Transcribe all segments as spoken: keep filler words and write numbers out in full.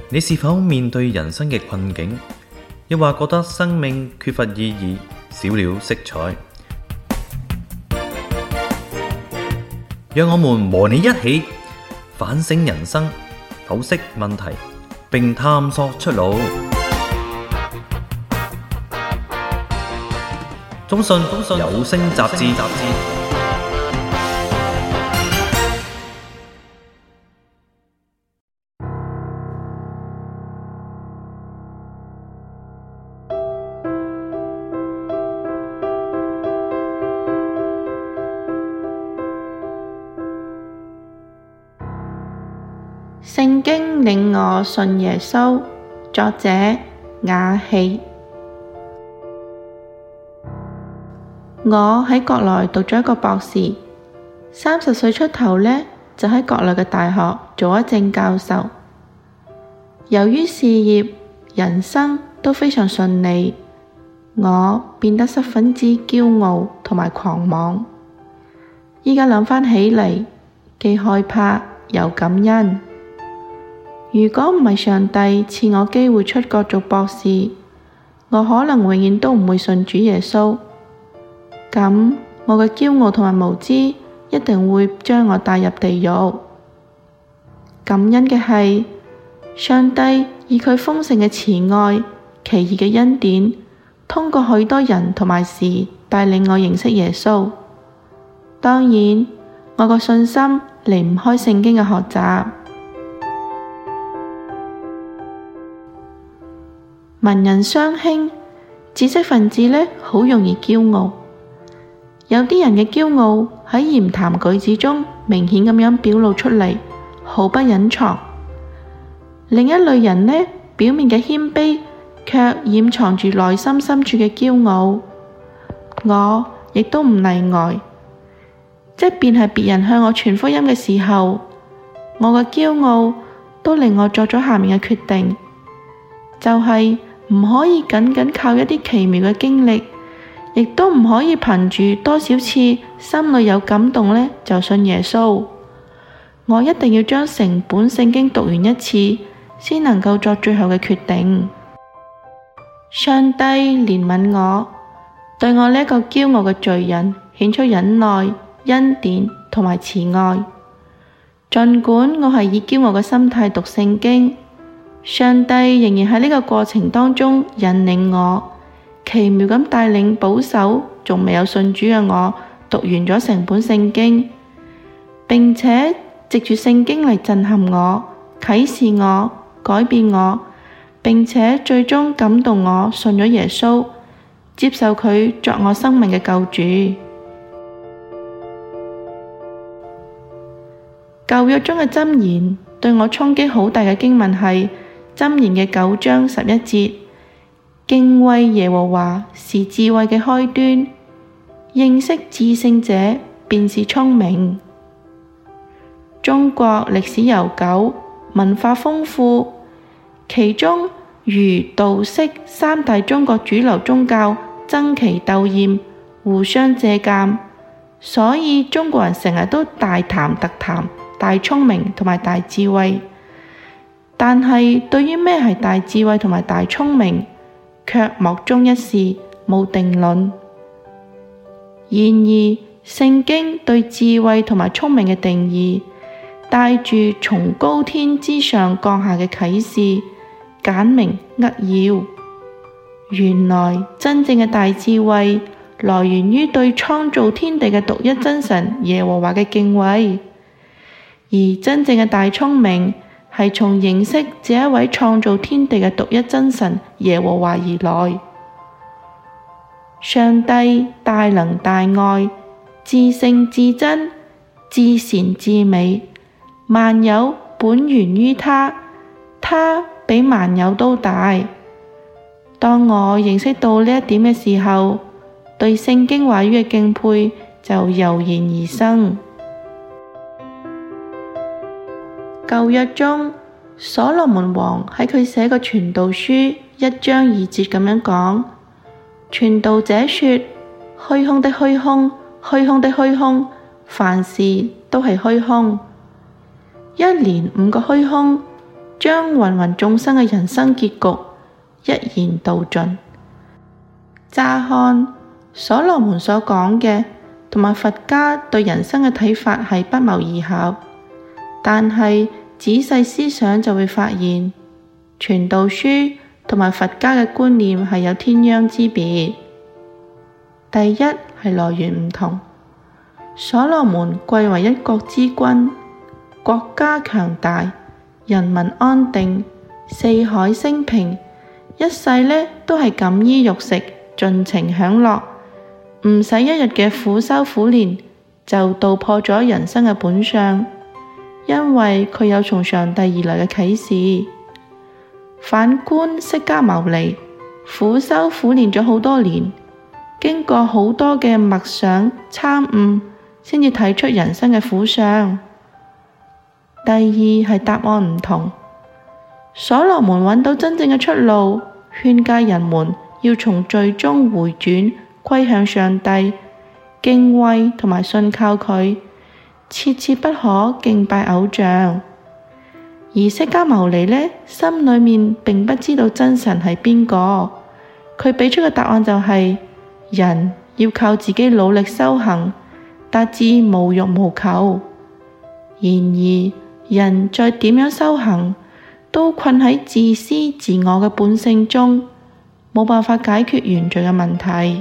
你是否面對人生嘅困境，亦或覺得生命缺乏意義，少了色彩？讓我們和你一起反省人生，剖析問題，並探索出路。中信有聲雜誌。 聖經令我信耶穌，作者雅氣。我喺國內讀咗一個博士，三十歲出頭呢，就喺國內嘅大學做咗正教授。由於事業、人生都非常順利，我變得十分之驕傲同埋狂妄。依家諗返起嚟，既害怕又感恩。如果唔係上帝賜我機會出國做博士，我可能永遠都唔會信主耶穌。咁我嘅驕傲同埋無知一定會將我帶入地獄。感恩嘅係，上帝以佢豐盛嘅慈愛、奇異嘅恩典，通過許多人同埋事帶領我認識耶穌。當然，我個信心離唔開聖經嘅學習。文人相輕，知識分子呢好容易驕傲。有啲人嘅驕傲喺言談舉止中明顯咁樣表露出嚟，毫不隱藏。另一類人呢，表面嘅謙卑，卻掩藏住內心深處嘅驕傲。我亦都唔例外。即便係別人向我傳福音嘅時候，我嘅驕傲都令我作咗下面嘅決定，就係唔可以僅僅靠一啲奇妙嘅經歷，亦都唔可以憑住多少次心裏有感動呢就信耶穌。我一定要將成本聖經讀完一次，先能夠作最後嘅決定。上帝憐憫我，對我呢個驕傲嘅罪人顯出忍耐、恩典同埋慈愛。儘管我係以驕傲嘅心態讀聖經，上帝仍然喺呢個過程當中引領我，奇妙咁帶領保守仲未有信主嘅我讀完咗成本聖經，並且藉住聖經嚟震撼我、啟示我、改變我，並且最終感動我信咗耶穌，接受佢作我生命嘅救主。舊約中嘅箴言對我衝擊好大嘅經文係箴言嘅九章十一節，敬畏耶和華是智慧嘅開端，認識至聖者便是聰明。中國歷史悠久，文化豐富，其中儒道釋三大中國主流宗教爭奇鬥豔，互相借鑒，所以中國人成日都大談特談大聰明同埋大智慧。但係對於咩係大智慧同埋大聰明，卻莫衷一是，冇定論。然而，聖經對智慧同埋聰明嘅定義，帶住從高天之上降下嘅啟示，簡明扼要。原來真正嘅大智慧，來源於對創造天地嘅獨一真神耶和華嘅敬畏，而真正嘅大聰明，係從認識這一位創造天地嘅獨一真神耶和華而來。上帝大能大愛，至聖至真，至善至美，萬有本源於他，他比萬有都大。當我認識到呢一點嘅時候，對聖經話語嘅敬佩就油然而生。舊約中，所羅門王喺佢寫個傳道書一章二節咁樣講：傳道者說，虛空的虛空，虛空的虛空，凡事都係虛空。一連五個虛空， 將芸芸眾生嘅人生結局一言道盡。乍看所羅門所講嘅同埋佛家對人生嘅睇法係不謀而合，但係仔細思想就會發現，傳道書同埋佛家嘅觀念係有天壤之別。第一係來源唔同，所羅門貴為一國之君，國家強大，人民安定，四海升平，一世呢都係錦衣玉食，盡情享樂，唔使一日嘅苦修苦練就道破咗人生嘅本相，因為佢有從上帝而來嘅啟示。反觀釋迦牟尼，苦修苦練咗好多年，經過好多嘅默想參悟，先至睇出人生嘅苦相。第二係答案唔同，所羅門揾到真正嘅出路，勸誡人們要從罪中回轉，歸向上帝，敬畏同埋信靠佢，切切不可敬拜偶像。而釋迦牟尼呢，心裏面並不知道真神係邊個，佢俾出嘅答案就係、是、人要靠自己努力修行，達至無欲無求。然而人再點樣修行，都困喺自私自我嘅本性中，冇辦法解決原罪嘅問題。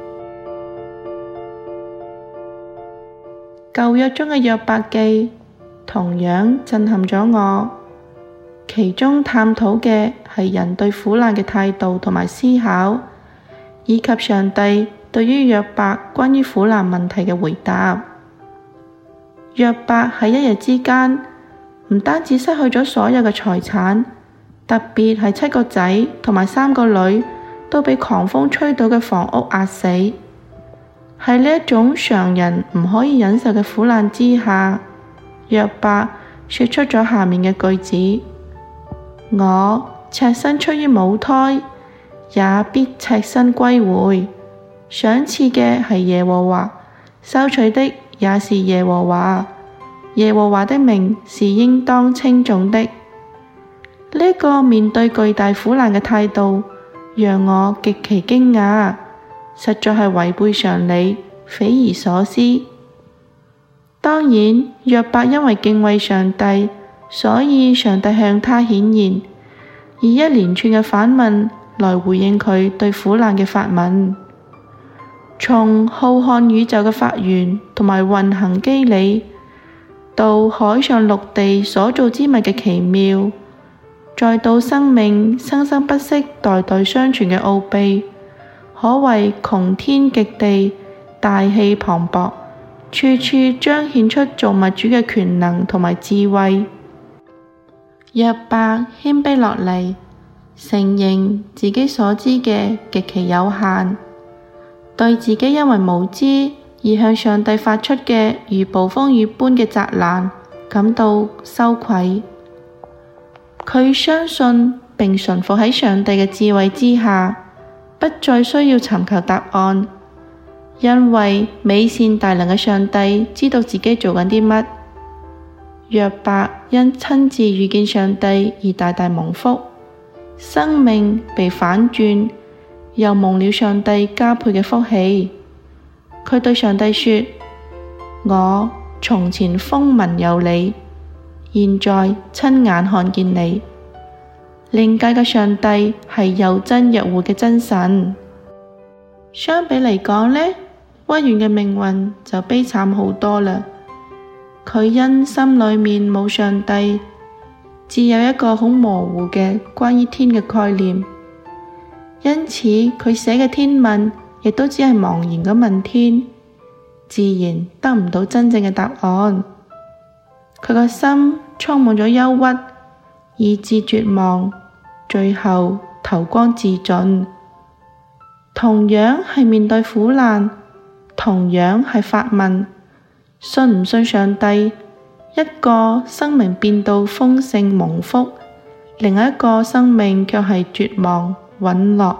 舊約中嘅約伯記同樣震撼咗我，其中探討嘅係人對苦難嘅態度同埋思考，以及上帝對於約伯關於苦難問題嘅回答。約伯喺一夜之間唔單止失去咗所有嘅財產，特別係七個仔同埋三個女都被狂風吹倒嘅房屋壓死。喺呢一種常人唔可以忍受嘅苦難之下，約伯說出咗下面嘅句子：我赤身出於母胎，也必赤身歸回。賞賜嘅係耶和華，收取的也是耶和華。耶和華的名是應當稱頌的。呢、這個面對巨大苦難嘅態度，讓我極其驚訝，實在係違背常理，匪夷所思。當然，約伯因為敬畏上帝，所以上帝向他顯現，以一連串嘅反問來回應佢對苦難嘅發問。從浩瀚宇宙嘅發源同埋運行機理，到海上陸地所造之物嘅奇妙，再到生命生生不息、代代相傳嘅奧秘，可謂窮天極地，大氣磅礴，處處彰顯出造物主嘅權能同埋智慧。約伯謙卑落嚟，承認自己所知嘅極其有限，對自己因為無知而向上帝發出嘅如暴風雨般嘅責難感到羞愧。佢相信並順服喺上帝嘅智慧之下，不再需要尋求答案，因為美善大能嘅上帝知道自己做緊啲乜。約伯因親自遇見上帝而大大蒙福，生命被反轉，又蒙了上帝加倍嘅福氣。佢對上帝說：我從前風聞有你，現在親眼看見你。靈界嘅上帝係又真又活嘅真神。相比嚟講呢，屈原嘅命運就悲慘好多啦。佢因心裏面冇上帝，只有一個好模糊嘅關於天嘅概念，因此佢寫嘅天問亦都只係茫然咁問天，自然得唔到真正嘅答案。佢個心充滿咗憂鬱，以致絕望，最後投光自盡。同樣係面對苦難，同樣係發問，信唔信上帝？一個生命變到豐盛蒙福，另一個生命卻係絕望隕落。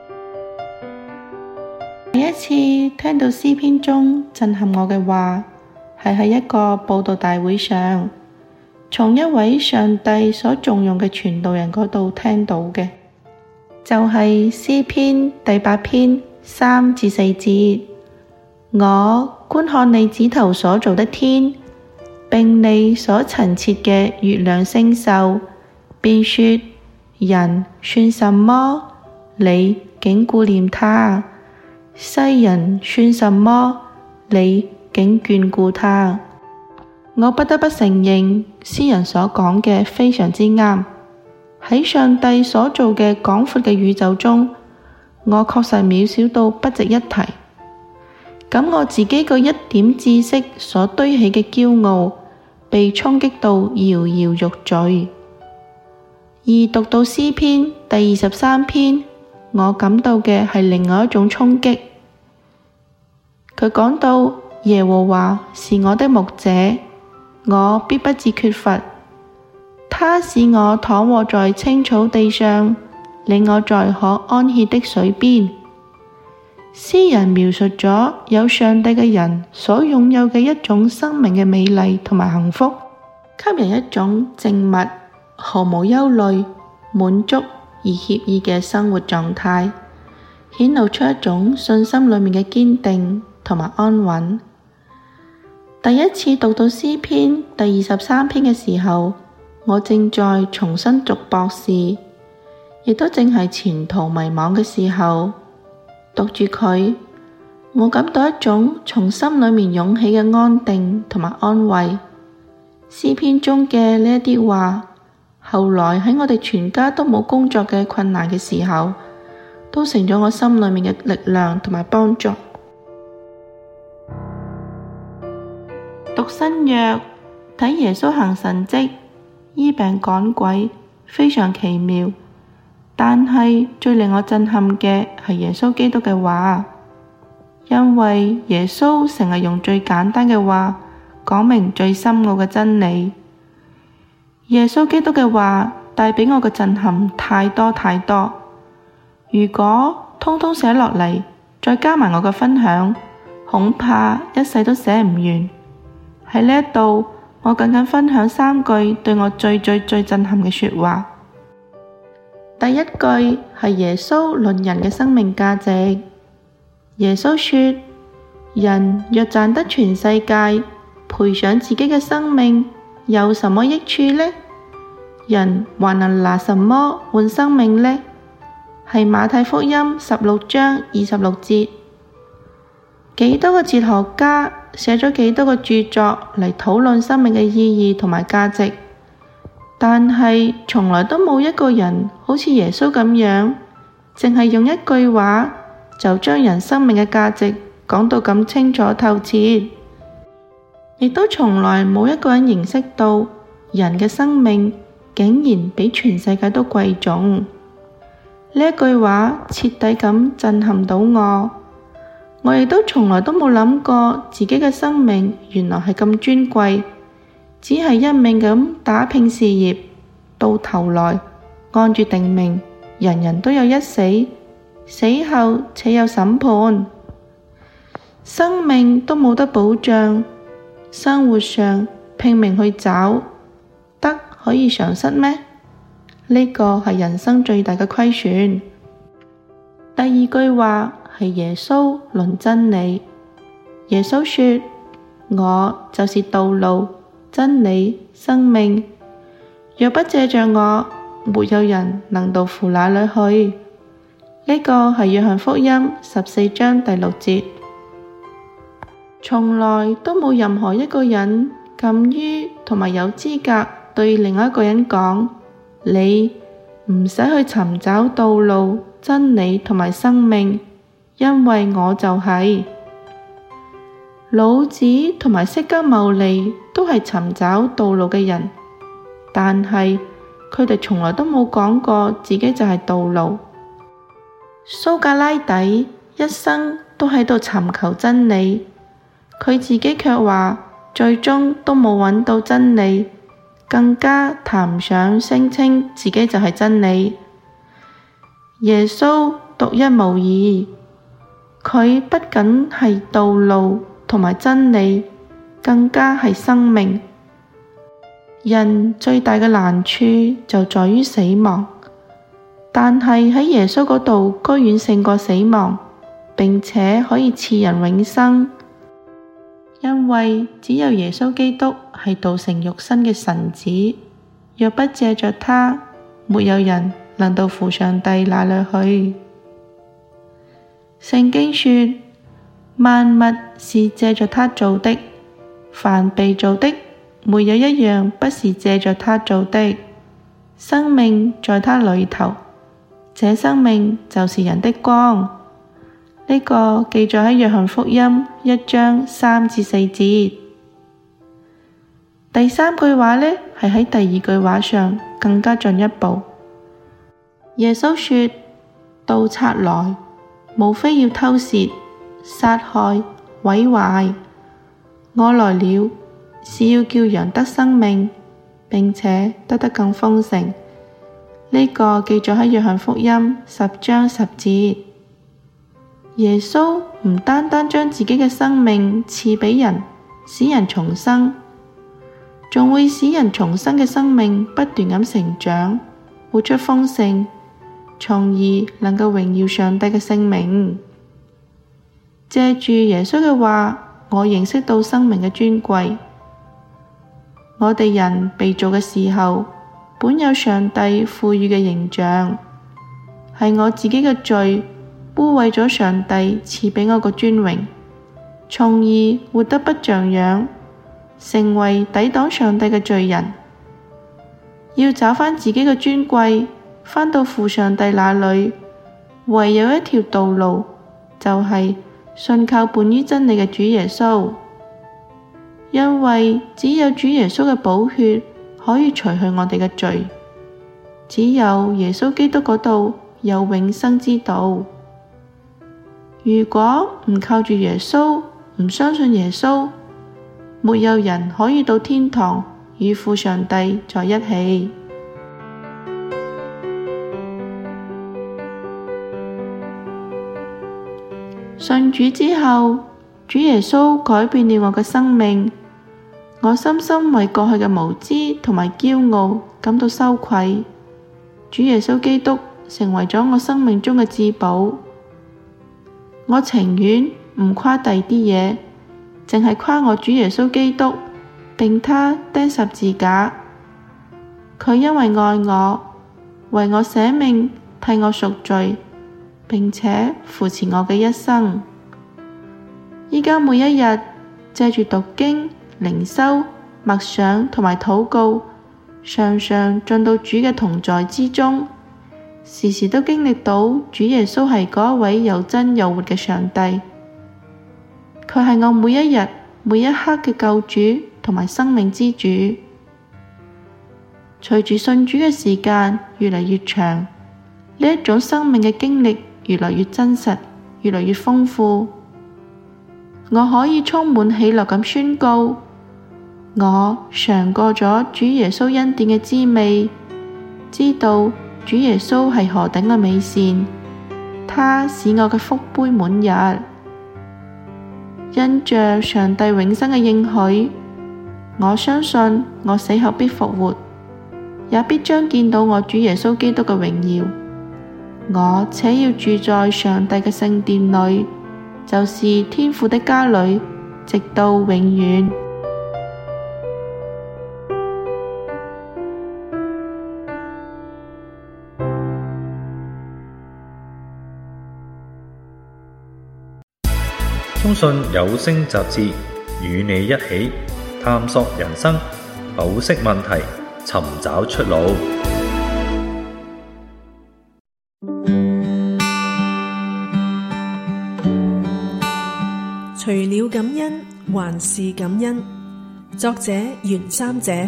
第一次聽到詩篇中震撼我嘅話，係喺一個佈道大會上， 從一位上帝所重用嘅傳道人嗰度聽到嘅，就係詩篇第八篇三至四節。我觀看你指頭所造的天，並你所陳設嘅月亮星宿，便說：人算什麼？你竟顧念他；世人算什麼？你竟眷顧他。我不得不承認，詩人所講嘅非常之啱。喺上帝所造嘅廣闊嘅宇宙中，我確實渺小到不值一提。咁我自己個一點知識所堆起嘅驕傲，被衝擊到搖搖欲墜。而讀到詩篇第二十三篇，我感到嘅係另外一種衝擊。佢講到耶和華是我的牧者，我必不致缺乏。他使我躺臥在青草地上，領我在可安歇的水邊。詩人描述咗有上帝嘅人所擁有嘅一種生命嘅美麗同埋幸福，給人一種靜默、毫無憂慮、滿足而愜意嘅生活狀態，顯露出一種信心裏面嘅堅定同埋安穩。第一次讀到詩篇第二十三篇嘅時候，我正在重新讀博士，亦都正係前途迷茫嘅時候。讀住佢，我感到一種從心裏面湧起嘅安定同埋安慰。詩篇中嘅呢一啲話，後來喺我哋全家都冇工作嘅困難嘅時候，都成咗我心裏面嘅力量同埋幫助。讀新約，睇耶穌行神蹟、醫病趕鬼，非常奇妙。但係最令我震撼嘅係耶穌基督嘅話，因為耶穌成日用最簡單嘅話講明最深奧嘅真理。耶穌基督嘅話帶俾我嘅震撼太多太多，如果通通寫落嚟，再加埋我嘅分享，恐怕一世都寫唔完。喺呢一度，我僅僅分享三句對我最最最震撼嘅說話。第一句係耶穌論人嘅生命價值。耶穌說：人若賺得全世界，賠上自己嘅生命，有什麼益處呢？人還能拿什麼換生命呢？係馬太福音十六章二十六節。幾多個哲學家寫咗幾多個著作嚟討論生命嘅意義同埋價值，但係從來都冇一個人好似耶穌咁樣，淨係用一句話就將人生命嘅價值講到咁清楚透徹，亦都從來冇一個人認識到人嘅生命竟然比全世界都貴重。呢一句話徹底咁震撼到我，我亦都從來都冇諗過自己嘅生命原來係咁尊貴。只係一命咁打拼事業，到頭來按住定命，人人都有一死，死後且有審判，生命都冇得保障，生活上拼命去找，得可以償失咩？呢個係人生最大嘅虧損。第二句話係耶穌論真理。耶穌說：我就是道路、真理、生命，若不借着我，沒有人能到父那裏去。呢個係約翰福音十四章第六節。從來都冇任何一個人敢於同埋有資格對另外一個人講：你唔使去尋找道路、真理同埋生命，因為我就係。老子同埋釋迦牟尼都係尋找道路嘅人，但係佢哋從來都冇講過自己就係道路。蘇格拉底一生都喺度尋求真理，佢自己卻話最終都冇揾到真理，更加談唔上聲稱自己就係真理。耶穌獨一無二，佢不僅係道路同埋真理，更加係生命。 人最大嘅難處就在於死亡，但係喺耶穌嗰度居然勝過死亡，並且可以賜人永生。因為只有耶穌基督係道成肉身嘅神子，若不借着他，沒有人能到父上帝那裏去。聖經說，萬物是借着他做的，凡被造的，沒有一樣不是借着他做的。生命在他裏頭，這生命就是人的光。呢、這個記載喺約翰福音一章三至四節。第三句話呢，係喺第二句話上更加進一步。耶穌說，盜賊來，無非要偷竊、殺害、毀壞。我來了，是要叫羊得生命，並且得得更豐盛。呢、這個記載喺約翰福音十章十節。耶穌唔單單將自己嘅生命賜俾人，使人重生，仲會使人重生嘅生命不斷咁成長，活出豐盛，從而能夠榮耀上帝嘅聖名。借住耶穌嘅話，我認識到生命嘅尊貴。我哋人被造嘅時候，本有上帝賦予嘅形象，係我自己嘅罪污穢咗上帝賜俾我個尊榮，從而活得不像樣，成為抵擋上帝嘅罪人。要找返自己嘅尊貴，返到父上帝那裏，唯有一條道路，就係信靠本於真理嘅主耶穌。因為只有主耶穌嘅寶血可以除去我哋嘅罪，只有耶穌基督嗰度有永生之道。如果唔靠住耶穌，唔相信耶穌，沒有人可以到天堂與父上帝在一起。信主之後，主耶穌改變了我嘅生命，我深深為過去嘅無知同埋驕傲感到羞愧。主耶穌基督成為咗我生命中嘅至寶。我情願唔誇第啲嘢，淨係誇我主耶穌基督，並他釘十字架。佢因為愛我，為我捨命，替我贖罪，並且扶持我嘅一生。依家每一日借住讀經、靈修、默想同埋禱告，常常進到主嘅同在之中。時時都經歷到主耶穌係嗰一位又真又活嘅上帝，佢係我每一日每一刻嘅救主同埋生命之主。隨住信主嘅時間越嚟越長，呢一種生命嘅經歷越嚟越真實，越嚟越豐富。我可以充滿喜樂咁宣告，我嘗過咗主耶穌恩典嘅滋味，知道主耶穌係何等嘅美善，他使我嘅福杯滿溢。因着上帝永生嘅應許，我相信我死後必復活，也必將見到我主耶穌基督嘅榮耀。我且要住在上帝嘅聖殿裏，就是天父的家裏，直到永遠。 中信有聲雜誌與你一起探索人生，剖析問題，尋找出路。 除了感恩，還是感恩。作者袁三姐。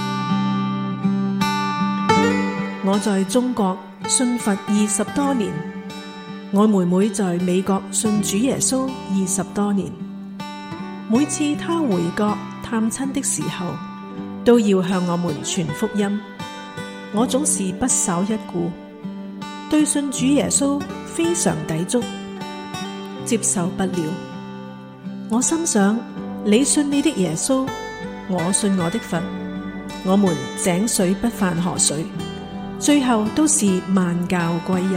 我在中國信佛二十多年。我妹妹在美國信主耶穌二十多年，每次她回國探親的時候，都要向我們傳福音。我總是不稍一顧，對信主耶穌非常抵觸，接受不了。我心想，你信你的耶穌，我信我的佛， 我們井水不犯河水，最後都是萬教歸一。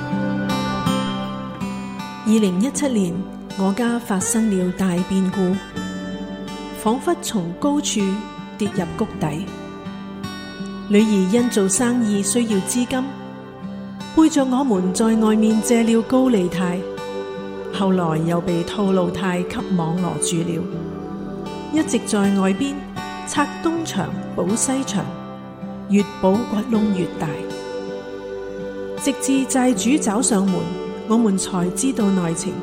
二零一七年，我家發生了大變故，仿佛從高處跌入谷底。女兒因做生意需要資金，背着我們在外面借了高利貸，後來又被套路貸給網羅住了，一直在外邊拆東牆補西牆，越補骨窿越大，直至債主找上門，我們才知道內情。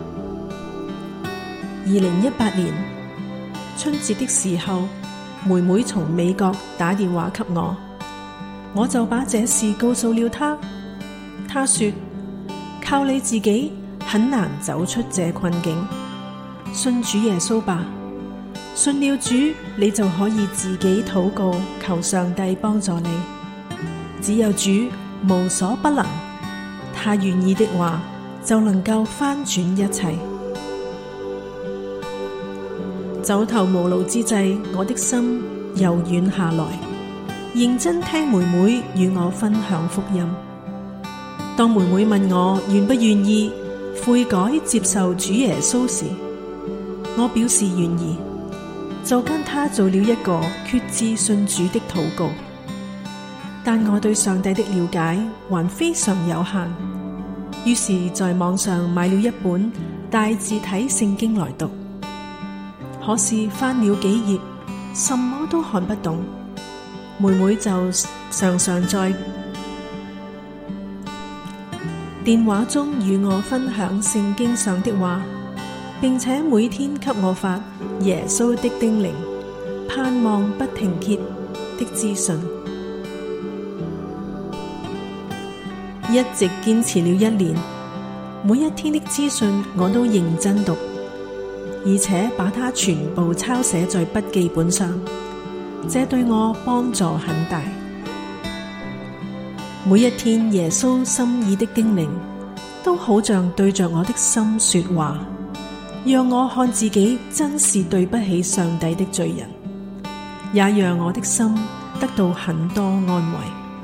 二零一八年春節的時候，妹妹從美國打電話給我，我就把這事告訴了她。她說：靠你自己很難走出這困境，信主耶穌吧。信了主，你就可以自己禱告，求上帝幫助你。只有主無所不能，他願意的話，就能夠翻轉一切。走投無路之際，我的心柔軟下來，認真聽妹妹與我分享福音。當妹妹問我願不願意悔改接受主耶穌時，我表示願意，就跟她做了一個決志信主的禱告。但我對上帝的了解還非常有限，於是在網上買了一本大字體聖經來讀。可是翻了幾頁，什麼都看不懂。妹妹就常常在電話中與我分享聖經上的話，並且每天給我發耶穌的叮嚀、盼望不停歇的資訊。一直堅持了一年，每一天的資訊我都認真讀，而且把它全部抄寫在筆記本上，這對我幫助很大。每一天耶穌心意的叮嚀，都好像對着我的心說話，讓我看自己真是對不起上帝的罪人，也讓我的心得到很多安慰。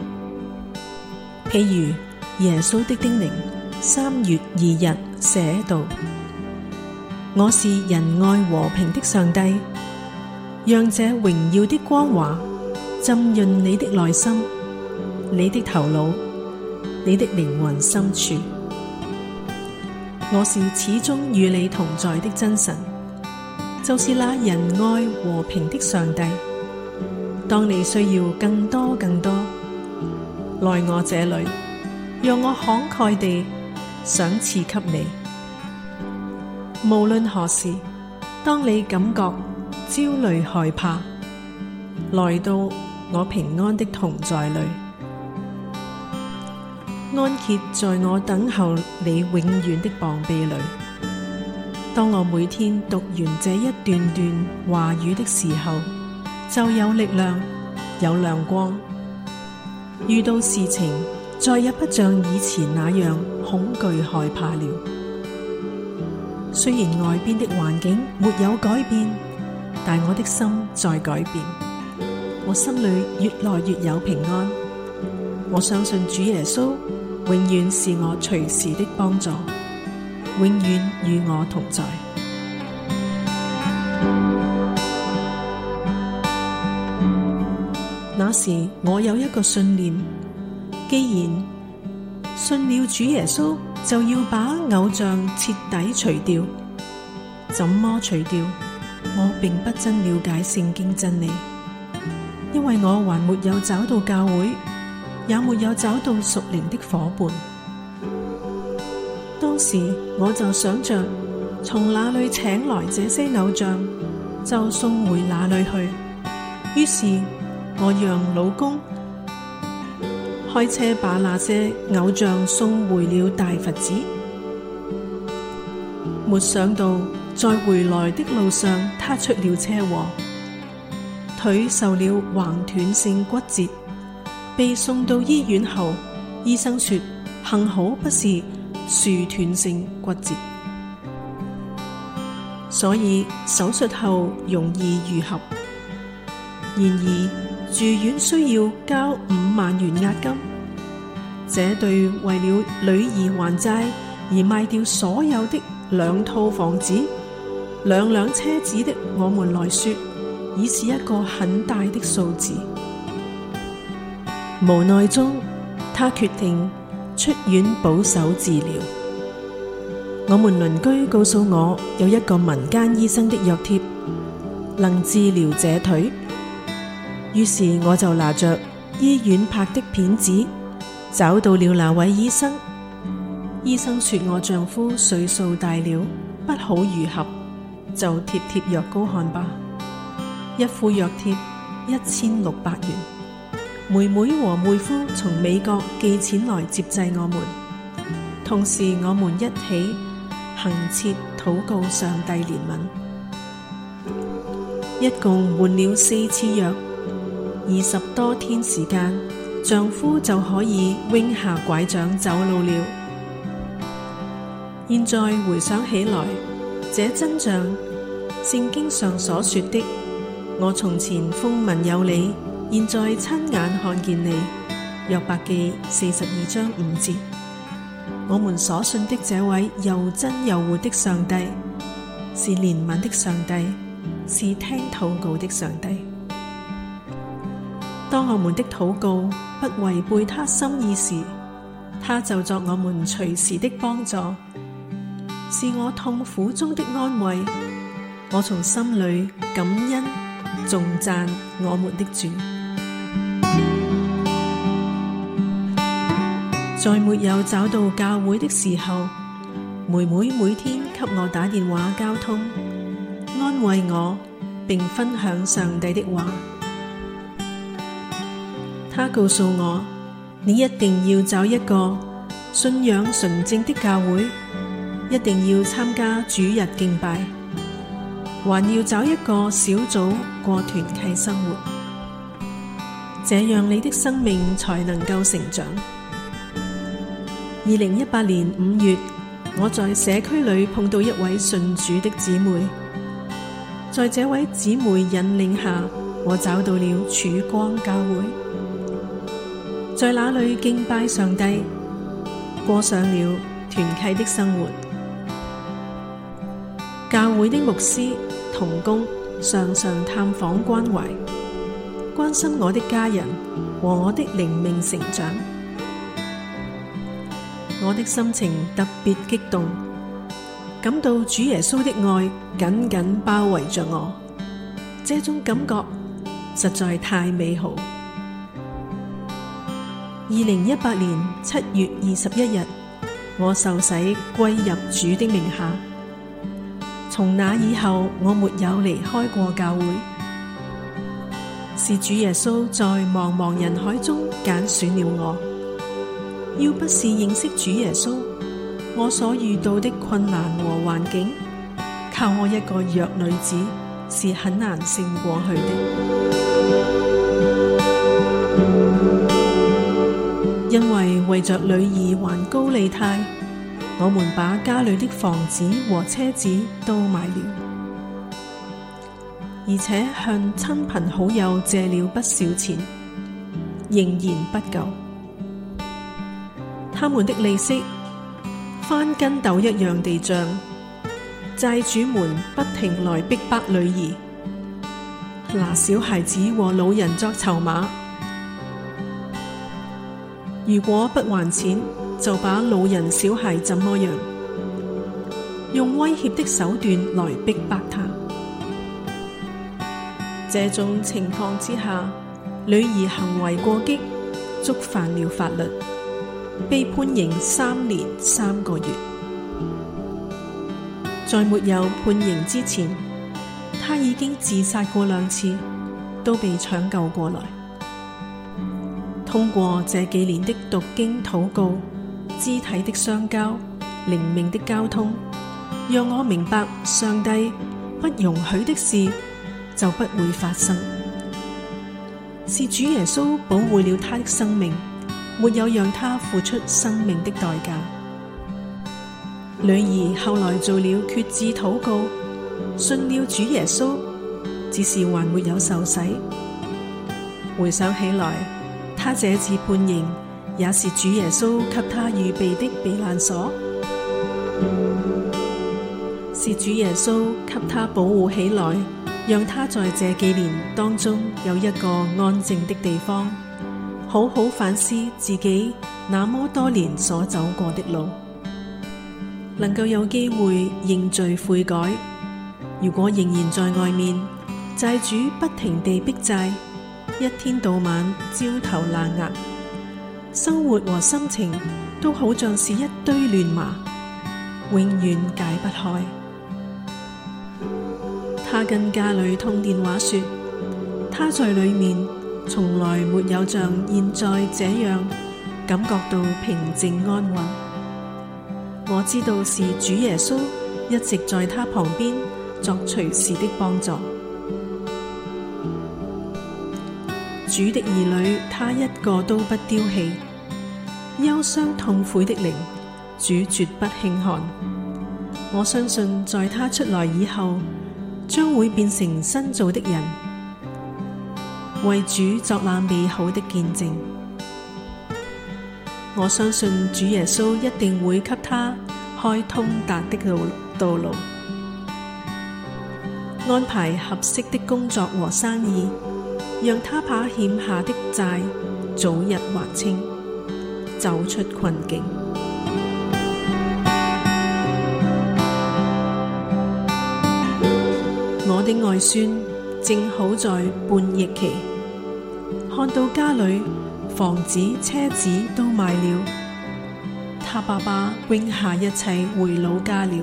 譬如耶穌的叮嚀，三月二日寫道：我是仁愛和平的上帝，讓這榮耀的光華浸潤你的內心，你的頭腦，你的靈魂深處。我是始終與你同在的真神，就是那仁愛和平的上帝。當你需要更多更多，來我這裏，讓我慷慨地賞賜給你。無論何時，當你感覺焦慮害怕，來到我平安的同在裏，安歇在我等候你永遠的膀臂裏。當我每天讀完這一段段話語的時候，就有力量，有亮光。遇到事情再也不像以前那樣恐懼害怕了。雖然外邊的環境沒有改變，但我的心在改變，我心裏越來越有平安。我相信主耶穌永遠是我隨時的幫助，永遠與我同在。那時我有一個信念，既然信了主耶穌，就要把偶像徹底除掉。怎麼除掉？我並不真了解聖經真理，因為我還沒有找到教會，也沒有找到屬靈的伙伴。當時我就想着從哪裏請來這些偶像，就送回哪裏去。於是我讓老公開車把那些偶像送回了大佛寺。沒想到在回來的路上，他出了車禍，腿受了橫斷性骨折。被送到醫院後，醫生說幸好不是豎斷性骨折，所以手術後容易愈合。然而住院需要交五萬元押金。這對為了女兒還債而賣掉所有的兩套房子、兩輛車子的我們來說，已是一個很大的數字。無奈中，他決定出院保守治療。我們鄰居告訴我，有一個民間醫生的藥貼能治療這腿，於是我就拿着醫院拍的片子找到了那位醫生。醫生說我丈夫歲數大了，不好愈合，就貼貼藥膏看吧。一副藥貼一千六百元。妹妹和妹夫從美國寄錢來接濟我們，同時我們一起恆切禱告上帝憐憫。一共換了四次藥，二十多天時間，丈夫就可以拎下拐杖走路了。現在回想起來，這真像聖經上所說的，我從前風聞有你，現在親眼看見你。約伯記四十二章五節。我們所信的這位又真又活的上帝，是憐憫的上帝，是聽禱告的上帝。當我們的禱告不違背他心意時，他就作我們隨時的幫助，是我痛苦中的安慰。我從心裏感恩頌讚我們的主。在沒有找到教會的時候，妹妹每天給我打電話交通，安慰我並分享上帝的話。她告訴我，你一定要找一個信仰純正的教會，一定要參加主日敬拜，還要找一個小組過團契生活，這樣你的生命才能夠成長。二零一八年五月，我在社區裏碰到一位信主的姊妹，在這位姊妹引領下，我找到了曙光教會，在那裏敬拜上帝，過上了團契的生活。教會的牧師同工常常探訪關懷，關心我的家人和我的靈命成長。我的心情特別激動，感到主耶穌的愛緊緊包圍着我，這種感覺實在太美好。二零一八年七月二十一日，我受洗歸入主的名下，從那以後我沒有離開過教會，是主耶穌在茫茫人海中揀選了我。要不是認識主耶穌，我所遇到的困難和環境，靠我一個弱女子是很難勝過去的。因為為着女兒還高利貸，我們把家裏的房子和車子都賣了，而且向親朋好友借了不少錢，仍然不夠。他們的利息翻跟斗一樣地漲，債主們不停來逼迫女兒，拿小孩子和老人作籌碼。如果不還錢，就把老人小孩怎麼樣，用威脅的手段來逼迫他。這種情況之下，女兒行為過激，觸犯了法律，被判刑三年三個月。在沒有判刑之前，他已經自殺過兩次，都被搶救過來。通過這幾年的讀經禱告、肢體的相交、靈命的交通，讓我明白上帝不容許的事就不會發生。是主耶穌保護了他的生命，沒有讓他付出生命的代價。女兒後來做了決志禱告，信了主耶穌，只是還沒有受洗。 回想起來，他這次判刑也是主耶穌給他預備的避難所，是主耶穌給他保護起來，讓他在這幾年當中有一個安靜的地方，好好反思自己那麼多年所走過的路，能夠有機會認罪悔改。如果仍然在外面，債主不停地逼債，一天到晚焦頭爛額，生活和心情都好像是一堆亂麻，永遠解不開。他跟家裏通電話說，他在裏面從來沒有像現在這樣感覺到平靜安穩。我知道是主耶穌一直在他旁邊作隨時的幫助。主的兒女，他一個都不丟棄。憂傷痛悔的靈，主絕不輕看。我相信在他出來以後，將會變成新造的人，為主作那美好的見證。我相信主耶穌一定會給他開通達的道路，安排合適的工作和生意，讓他把欠下的債早日還清，走出困境。我的外孫正好在叛逆期，看到家裏房子車子都賣了，他爸爸扔下一切回老家了，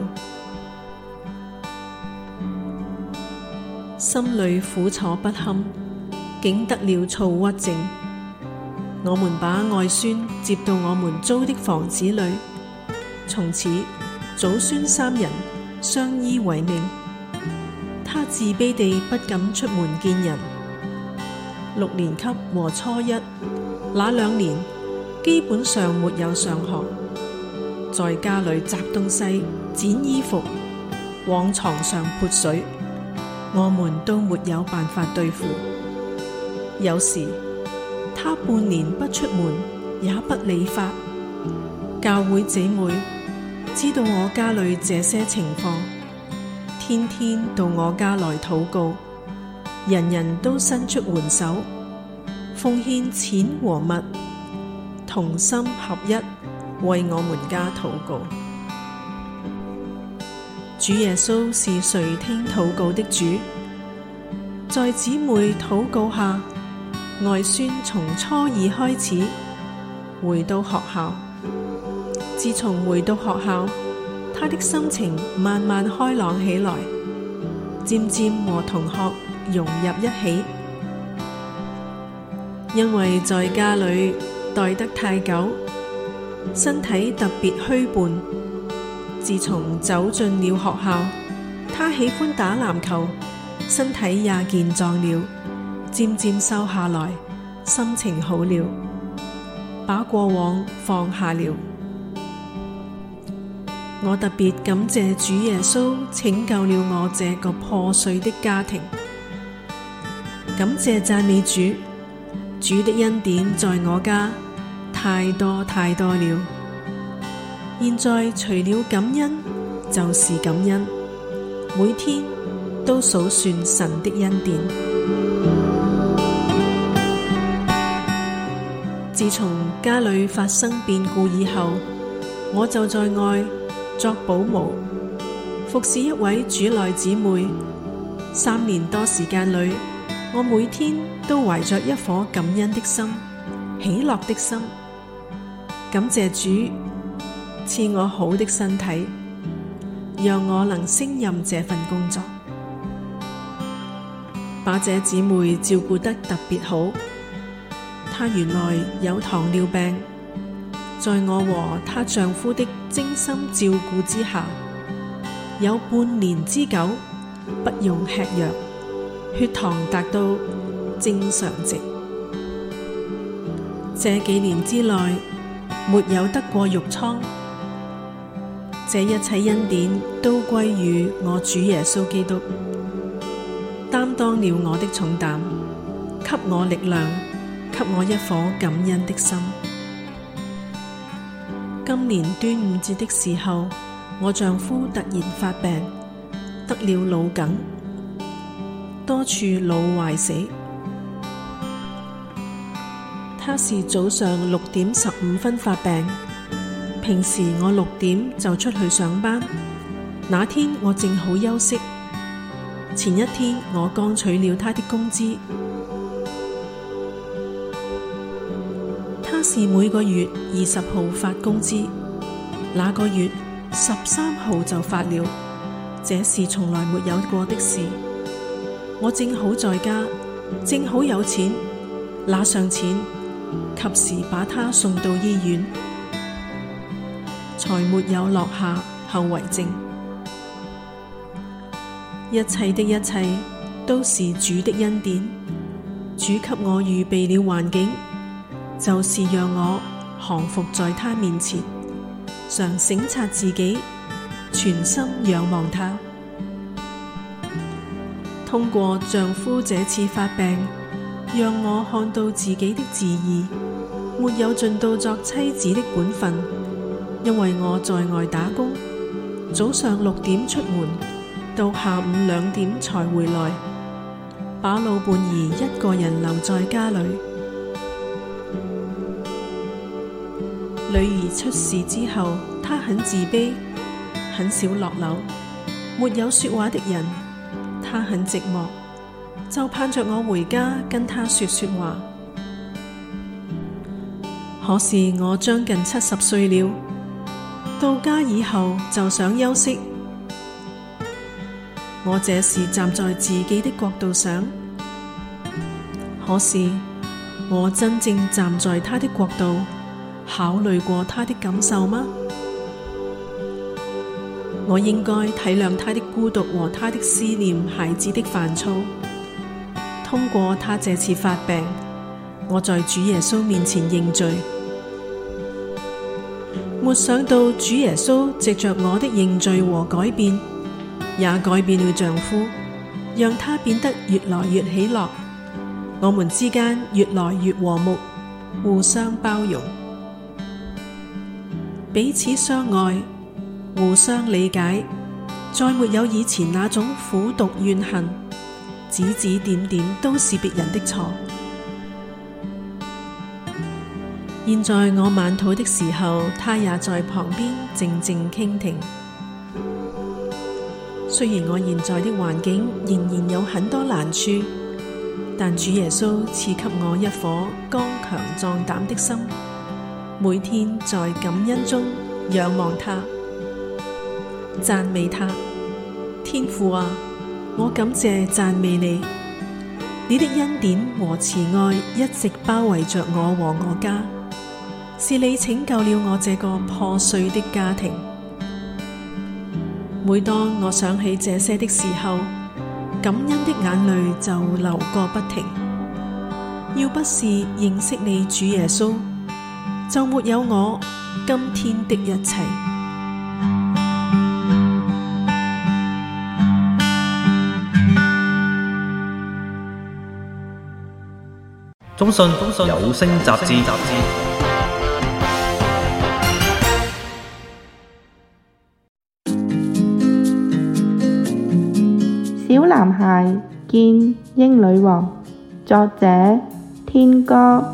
心裏苦楚不堪，竟得了躁鬱症。我們把外孫接到我們租的房子裏，從此祖孫三人相依為命。他自卑地不敢出門見人。六年級和初一那兩年基本上沒有上學，在家裏摘東西、剪衣服、往床上潑水，我們都沒有辦法對付。有時他半年不出門，也不理髮。教會姐妹知道我家裏這些情況，天天到我家來禱告，人人都伸出援手，奉獻錢和物，同心合一為我們家禱告。主耶穌是垂聽禱告的主，在姊妹禱告下，外孫從初二開始回到學校。自從回到學校，他的心情慢慢開朗起來，漸漸和同學融入一起。因為在家裏待得太久，身體特別虛胖。自從走進了學校，他喜歡打籃球，身體也健壯了，漸漸瘦下來，心情好了，把過往放下了。我特別感謝主耶穌拯救了我這個破碎的家庭，感謝讚美主，主的恩典在我家太多太多了。現在除了感恩就是感恩，每天都數算神的恩典。自從家裏發生變故以後，我就在外作保姆，服侍一位主內姊妹。三年多時間裏，我每天都懷着一顆感恩的心、喜樂的心，感謝主賜我好的身體，讓我能勝任這份工作，把這姊妹照顧得特別好。她原來有糖尿病，在我和她丈夫的精心照顧之下，有半年之久不用吃藥，血糖達到正常值。這幾年之內沒有得過褥瘡，這一切恩典都歸於我主耶穌基督，擔當了我的重擔，給我力量。 給我一顆感恩的心。今年端午節的時候，我丈夫突然發病，得了腦梗，多處腦壞死。他是早上六點十五分發病，平時我六點就出去上班，那天我正好休息。前一天我剛取了他的工資。他是每個月二十號發工資，那個月十三號就發了，這是從來沒有過的事。我正好在家，正好有錢，拿上錢，及時把他送到醫院，才沒有落下後遺症。一切的一切都是主的恩典，主給我預備了環境，就是讓我降服在他面前，常省察自己，全心仰望他。通過丈夫這次發病，讓我看到自己的自義，沒有盡到作妻子的本分，因為我在外打工，早上六點出門，到下午兩點才回來，把老伴兒一個人留在家裏。女兒出事之後，她很自卑，很少落樓，沒有說話的人，她很寂寞，就盼着我回家跟她說說話。可是我將近七十歲了，到家以後就想休息。我這是站在自己的角度想，可是我真正站在他的角度，考慮過他的感受嗎？我應該體諒他的孤獨和他的思念孩子的煩躁。通過他這次發病，我在主耶穌面前認罪。沒想到主耶穌藉着我的認罪和改變，也改變了丈夫，讓他變得越來越喜樂。我們之間越來越和睦，互相包容，彼此相愛，互相理解，再沒有以前那種苦毒怨恨，指指點點都是別人的錯。現在我晚禱的時候，他也在旁邊靜靜傾聽。雖然我現在的環境仍然有很多難處，但主耶穌賜給我一顆剛強壯膽的心，每天在感恩中仰望他，讚美他。天父啊，我感謝讚美你，你的恩典和慈愛一直包圍着我和我家，是你拯救了我這個破碎的家庭。每當我想起這些的時候，感恩的眼淚就流個不停。要不是認識你主耶穌，就沒有我今天的一切。 中信有聲雜誌。 小男孩見英女王，作者天歌。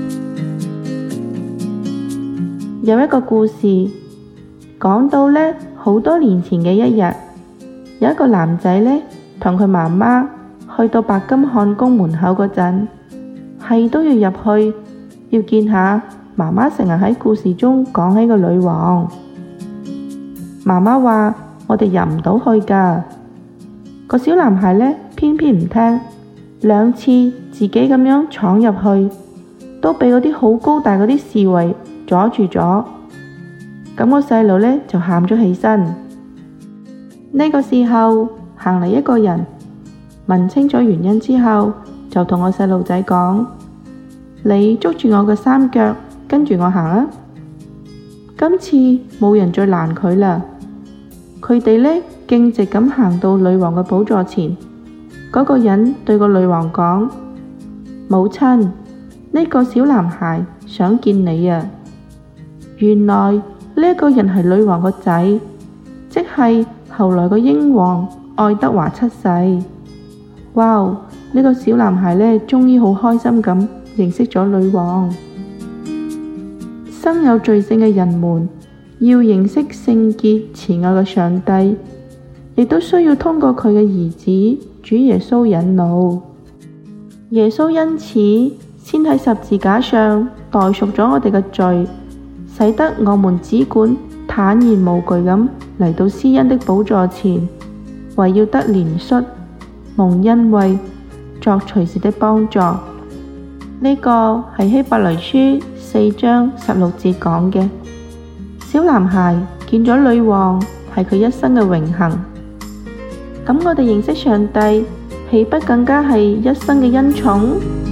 有一個故事講到呢，好多年前嘅一日，有一個男仔呢，同佢媽媽去到白金漢宮門口嗰陣，係都要入去，要見下媽媽成日喺故事中講起個女王。媽媽話：我哋入唔到去㗎。個小男孩呢，偏偏唔聽，兩次自己咁樣闖入去，都俾嗰啲好高大嗰啲侍衛阻住咗。咁個細路呢，就喊咗起身。呢個時候行嚟一個人，問清楚原因之後，就同個細路仔講：你捉住我嘅衫腳，跟住我行啊！今次冇人再攔佢啦。佢哋呢，徑直咁行到女王嘅寶座前，嗰個人對個女王講：母親， 呢個小男孩想見你啊！原來呢一個人係女王個仔，即係後來個英皇愛德華七世。哇！呢個小男孩呢，終於好開心咁認識咗女王。生有罪性嘅人們要認識聖潔慈愛嘅上帝，亦都需要通過佢嘅兒子主耶穌引路。耶穌因此先喺十字架上代贖咗我哋嘅罪，使得我們只管坦然無懼咁嚟到施恩的寶座前，為要得憐恤、蒙恩惠、作隨時的幫助。呢、這個係希伯來書四章十六節講嘅。小男孩見咗女王，係佢一生嘅榮幸。咁我哋認識上帝，豈不更加係一生嘅恩寵？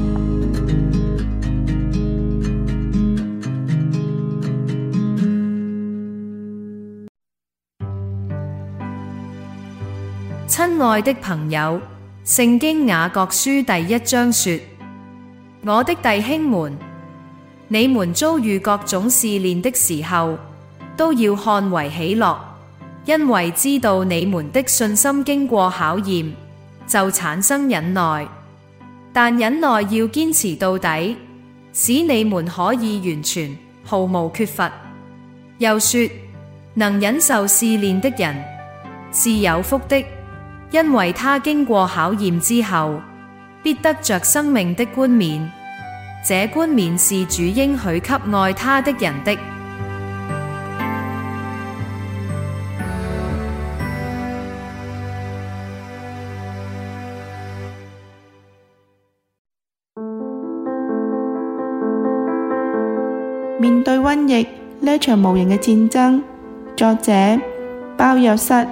親愛的朋友，聖經雅各書第一章說：我的弟兄們，你們遭遇各種試煉的時候，都要看為喜樂，因為知道你們的信心經過考驗，就產生忍耐。但忍耐要堅持到底，使你們可以完全，毫無缺乏。又說，能忍受試煉的人是有福的，因為他經過考驗之後，必得着生命的冠冕。這冠冕是主應許給愛他的人的。 面對瘟疫呢場無形嘅戰爭，作者鮑約瑟。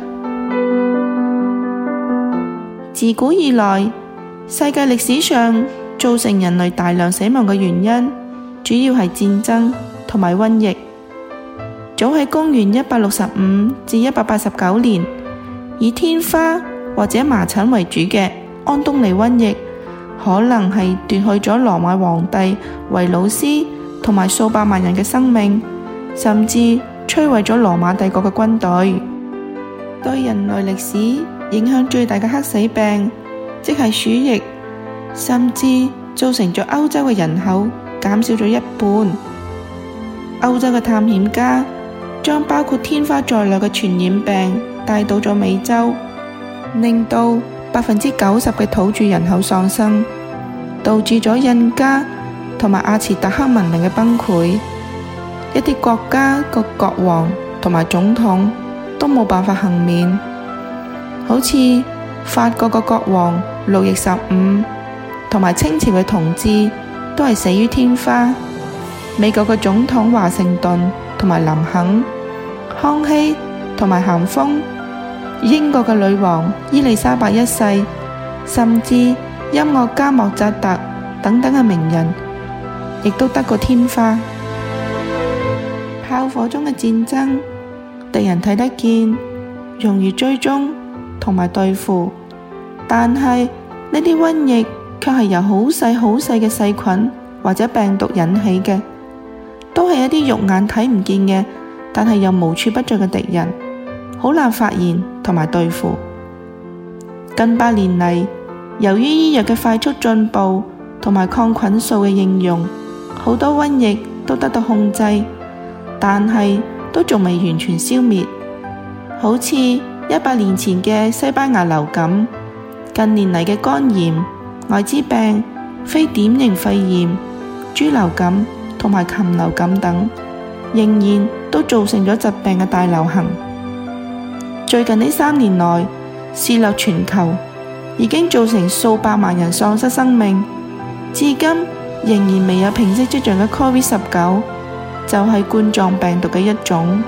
自古以來，世界歷史上造成人類大量死亡嘅原因，主要係戰爭同埋瘟疫。早喺公元一百六十五至一百八十九年，以天花或者麻疹為主嘅安東尼瘟疫，可能係奪去咗羅馬皇帝維魯斯同埋數百萬人嘅生命，甚至摧毀咗羅馬帝國嘅軍隊。對人類歷史影響最大嘅黑死病，即係鼠疫，甚至造成咗歐洲嘅人口減少咗一半。歐洲嘅探險家將包括天花在內嘅傳染病帶到咗美洲，令到百分之九十嘅土著人口喪生，導致咗印加同埋阿茲特克文明嘅崩潰。一啲國家個國王同埋總統都冇辦法幸免，好似法國個國王路易十五同埋清朝嘅同志都係死於天花。美國嘅總統華盛頓同埋林肯、康熙同埋咸豐，英國嘅女王伊麗莎白一世，甚至音樂家莫扎特等等嘅名人，亦都得過天花。炮火中嘅戰爭，敵人睇得見，容易追蹤同埋對付，但係呢啲瘟疫卻係由好細好細嘅細菌或者病毒引起嘅，都係一啲肉眼睇唔見嘅，但係又無處不在嘅敵人，好難發現同埋對付。近百年嚟，由於醫藥嘅快速進步同埋抗菌素嘅應用，好多瘟疫都得到控制，但係都仲未完全消滅。好似一百年前嘅西班牙流感，近年嚟嘅肝炎、艾滋病、非典型肺炎、豬流感同埋禽流感等，仍然都造成咗疾病嘅大流行。最近呢三年內，肆虐全球，已經造成數百萬人喪失生命，至今仍然未有平息跡象嘅 Covid 十九，就係冠狀病毒嘅一種。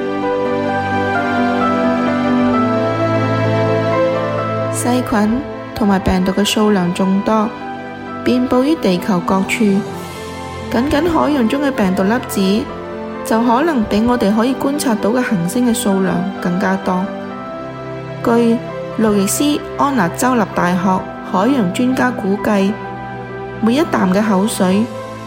細菌同埋病毒嘅數量眾多，遍佈於地球各處。僅僅海洋中嘅病毒粒子，就可能比我哋可以觀察到嘅行星嘅數量更加多。據路易斯安那州立大學海洋專家估計，每一啖嘅口水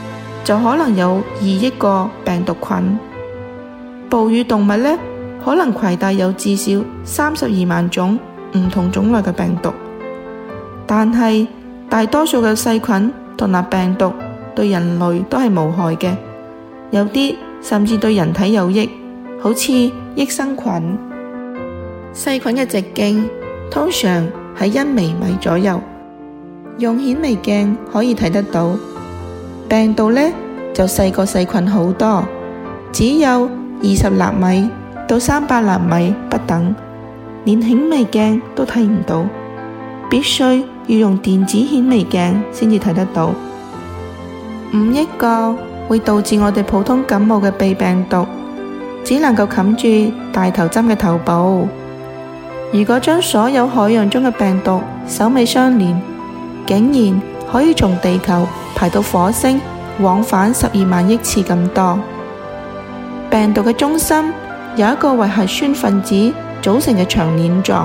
就可能有二億個病毒群。哺乳動物呢，可能攜帶有至少三十二萬種唔同種類嘅病毒，但係大多數嘅細菌同埋病毒對人類都係無害嘅，有啲甚至對人體有益，好似益生菌。細菌嘅直徑通常喺一微米左右，用顯微鏡可以睇得到。病毒呢就細過細菌好多，只有二十納米到三百納米不等，連顯微鏡都睇唔到，必須要用電子顯微鏡先至睇得到。五億個會導致我哋普通感冒嘅鼻病毒，只能夠冚住大頭針嘅頭部。如果將所有海洋中嘅病毒首尾相連，竟然可以從地球排到火星，往返十二萬億次咁多。病毒嘅中心有一個為核酸分子組成嘅長鏈狀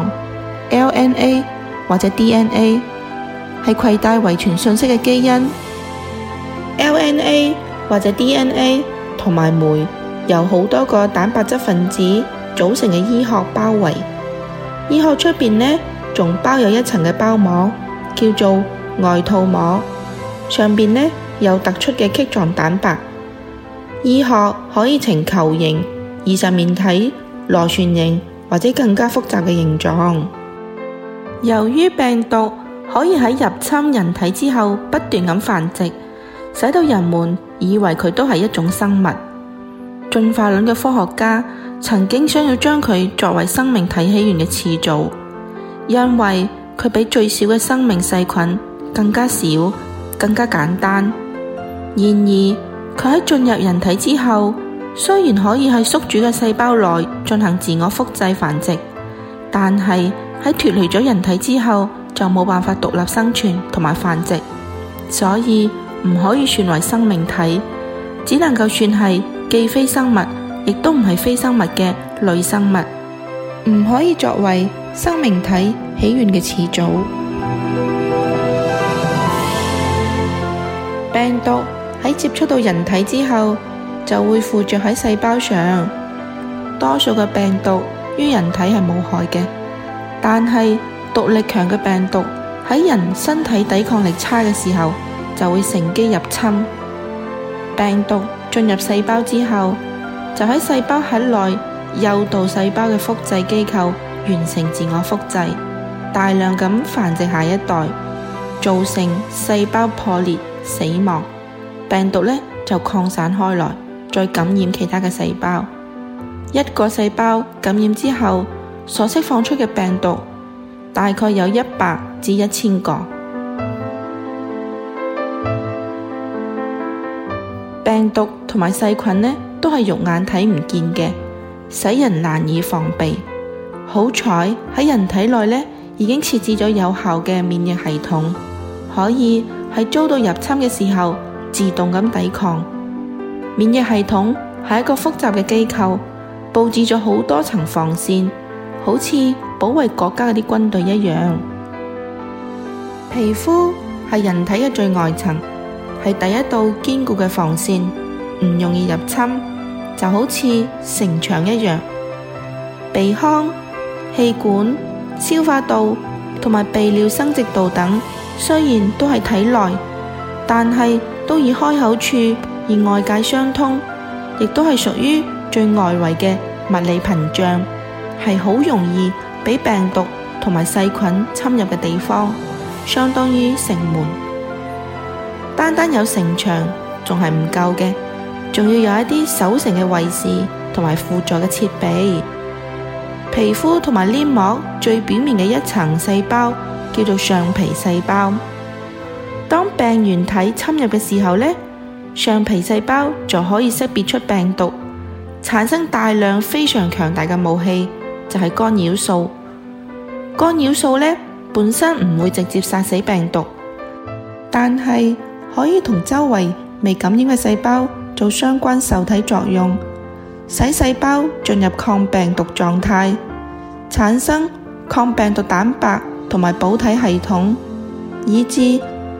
R N A 或者 D N A， 係攜帶遺傳信息嘅基因。R N A 或者 D N A 同埋酶由好多個蛋白質分子組成嘅衣殼包圍，衣殼出邊呢仲包有一層嘅包膜，叫做外套膜，上邊呢有突出嘅棘狀蛋白。衣殼可以呈球形、二十面體、螺旋形或者更加複雜嘅形狀。由於病毒可以喺入侵人體之後不斷咁繁殖，使到人們以為佢都係一種生物。進化論嘅科學家曾經想要將佢作為生命體起源嘅始祖，因為佢比最小嘅生命細菌更加小、更加簡單。然而佢喺進入人體之後，雖然可以喺宿主嘅細胞內進行自我複製繁殖，但係喺脫離咗人體之後就冇辦法獨立生存同埋繁殖，所以唔可以算為生命體，只能夠算係既非生物亦都唔係非生物嘅類生物，唔可以作為生命體起源嘅始祖。病毒喺接觸到人體之後就會附着喺細胞上，多數嘅病毒於人體係無害嘅，但係毒力強嘅病毒喺人身體抵抗力差嘅時候就會乘機入侵。病毒進入細胞之後，就喺細胞核內誘導細胞嘅複製機構完成自我複製，大量咁繁殖下一代，造成細胞破裂死亡。病毒呢就擴散開來，再感染其他嘅細胞。一個細胞感染之後所釋放出嘅病毒大概有一百至一千個。病毒同埋細菌呢都係肉眼睇唔見嘅，使人難以防備。好彩喺人體內呢已經設置咗有效嘅免疫系統，可以喺遭到入侵嘅時候自動咁抵抗。免疫系統係一個複雜嘅機構，佈置咗好多層防線，好似保衛國家嗰啲軍隊一樣。皮膚係人體嘅最外層，係第一道堅固嘅防線，唔容易入侵，就好似城牆一樣。鼻腔、氣管、消化道同埋泌尿生殖道等，雖然都係體內，但係都以開口處與外界相通，亦都係屬於最外圍嘅物理屏障，係好容易俾病毒同埋細菌侵入嘅地方，相當於城門。單單有城牆仲係唔夠嘅，仲要有一啲守城嘅衛士同埋輔助嘅設備。皮膚同埋黏膜最表面嘅一層細胞叫做上皮細胞。當病原體侵入嘅時候呢，上皮細胞就可以識別出病毒，產生大量非常強大嘅武器，就係干擾素。干擾素呢本身唔會直接殺死病毒，但係可以同周圍未感染嘅細胞做相關受體作用，使細胞進入抗病毒狀態，產生抗病毒蛋白同埋補體系統，以致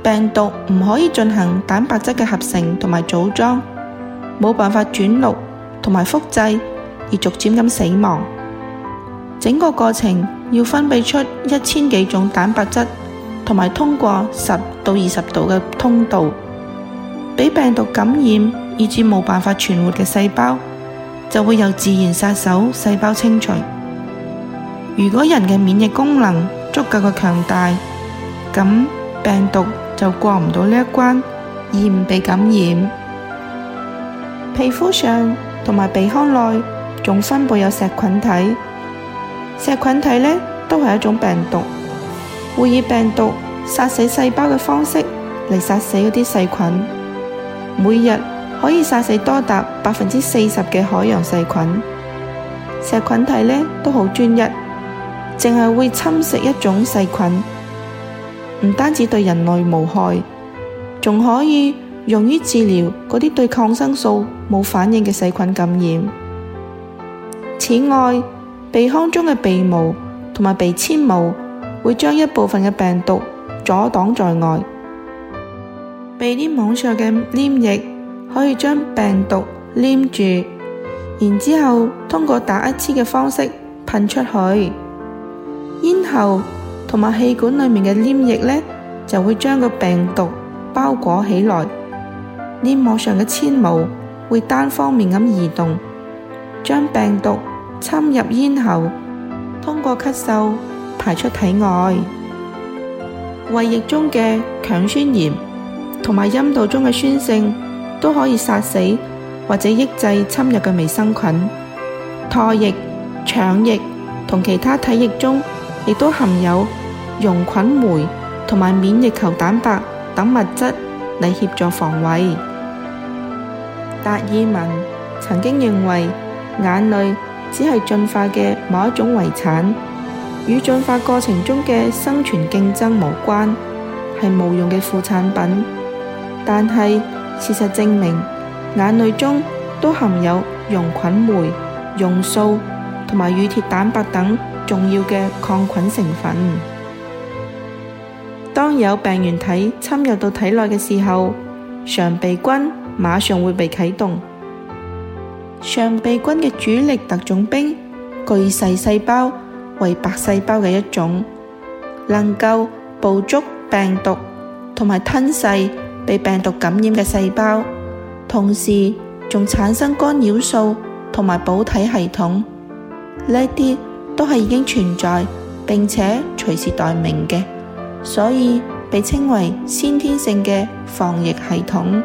病毒唔可以進行蛋白質嘅合成同埋組裝，冇辦法轉錄同埋複製，而逐漸咁死亡。整個過程要分泌出一千幾種蛋白質，同埋通過十到二十度嘅通道，俾病毒感染以致冇辦法存活嘅細胞，就會由自然殺手細胞清除。如果人嘅免疫功能足夠嘅強大，咁病毒就過唔到呢一關，而唔被感染。皮膚上同埋鼻腔內仲分布有噬菌體，噬菌體呢都係一種病毒，會以病毒殺死細胞嘅方式嚟殺死嗰啲細菌，每日可以殺死多達百分之四十嘅海洋細菌。噬菌體呢都好專一，淨係會侵蝕一種細菌，唔單止對人類無害，仲可以用於治療嗰啲對抗生素冇反應嘅細菌感染。此外，鼻腔中嘅鼻毛同埋鼻纖毛會將一部分嘅病毒阻擋在外，鼻黏網上嘅黏液可以將病毒黏住，然之後通過打一支嘅方式噴出去。咽喉同埋氣管裏面嘅黏液呢，就會將個病毒包裹起來。黏膜上嘅纖毛會單方面咁移動，將病毒侵入咽喉，通過咳嗽排出體外。胃液中嘅強酸鹽同埋陰道中嘅酸性都可以殺死或者抑制侵入嘅微生菌。唾液、腸液同其他體液中亦都含有溶菌酶同埋免疫球蛋白等物質嚟協助防衛。達爾文曾經認為眼淚只係進化嘅某一種遺產，與進化過程中嘅生存競爭無關，係無用嘅副產品。但係事實證明，眼淚中都含有溶菌酶、溶素同埋乳鐵蛋白等重要嘅抗菌成分。當有病原體侵入到體內嘅時候，常備軍馬上會被啟動。常備軍嘅主力特種兵巨噬細胞為白細胞嘅一種，能夠捕捉病毒同埋吞噬被病毒感染嘅細胞，同時仲產生干擾素同埋補體系統。呢啲都係已經存在並且隨時待命嘅，所以被稱為先天性嘅防疫系統。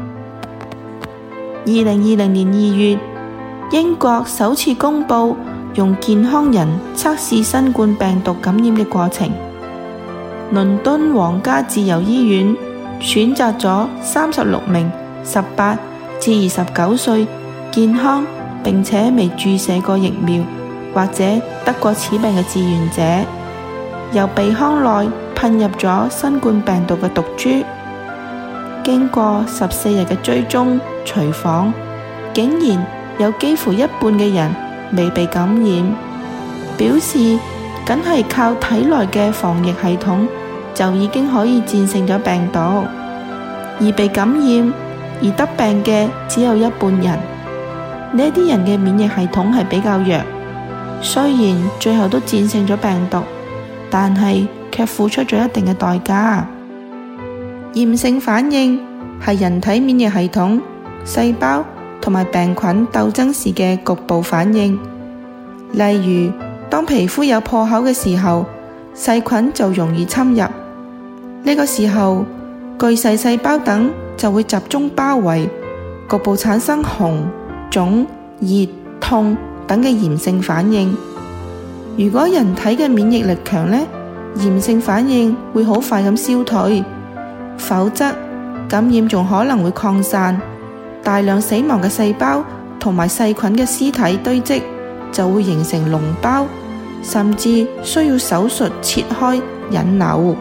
二零二零年二月，英國首次公布用健康人測試新冠病毒感染嘅過程。倫敦皇家自由醫院選擇咗三十六名十八至二十九歲健康並且未注射過疫苗或者得過此病嘅志願者，由鼻腔內噴入咗新冠病毒嘅毒株。經過十四日嘅追蹤隨訪，竟然有幾乎一半嘅人未被感染，表示僅係靠體內嘅防疫系統就已經可以戰勝咗病毒，而被感染而得病嘅只有一半人。呢啲人嘅免疫系統係比較弱，雖然最後都戰勝咗病毒，但係卻付出咗一定嘅代價。炎性反應係人體免疫系統、細胞同埋病菌鬥爭時嘅局部反應。例如，當皮膚有破口嘅時候，細菌就容易侵入。呢個時候，巨噬細胞等就會集中包圍，局部產生紅、腫、熱、痛等嘅炎性反應。如果人體嘅免疫力強呢，炎性反應會好快咁消退。否則感染仲可能會擴散，大量死亡嘅細胞同埋細菌嘅屍體堆積，就會形成膿包，甚至需要手術切開引流。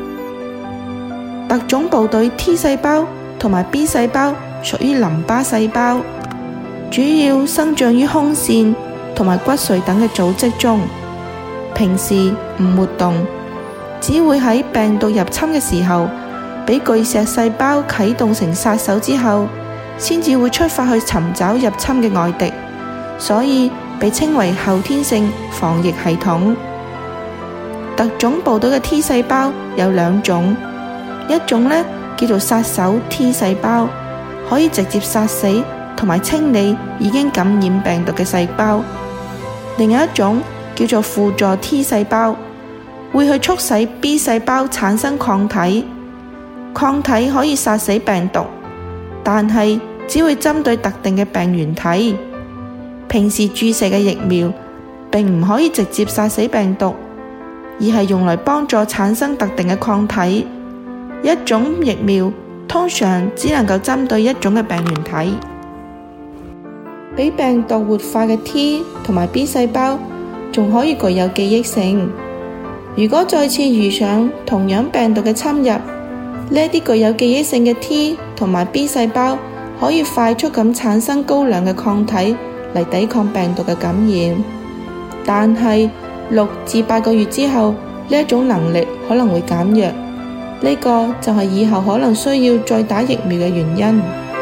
特種部隊 T 細胞同埋 B 細胞屬於淋巴細胞，主要生長於胸腺同埋骨髓等嘅組織中，平時唔活動，只會喺病毒入侵嘅時候俾巨石細胞啟動成殺手之後，先至會出發去尋找入侵嘅外敵，所以被稱為後天性防疫系統。特種部隊嘅 T 細胞有兩種，一種呢叫做殺手 T 細胞，可以直接殺死同埋清理已經感染病毒嘅細胞；另一種叫做輔助 T 細胞，會去促使 B 細胞產生抗體。抗體可以殺死病毒，但係只會針對特定嘅病原體。平時注射嘅疫苗並唔可以直接殺死病毒，而係用嚟幫助產生特定嘅抗體。一種疫苗通常只能夠針對一種嘅病原體。俾病毒活化嘅 T 同埋 B 細胞仲可以具有記憶性。如果再次遇上同樣病毒嘅侵入，呢啲具有記憶性嘅 T 同埋 B 細胞可以快速咁產生高量嘅抗體嚟抵抗病毒嘅感染。但係六至八個月之後，呢一種能力可能會減弱。呢個就係以後可能需要再打疫苗嘅原因。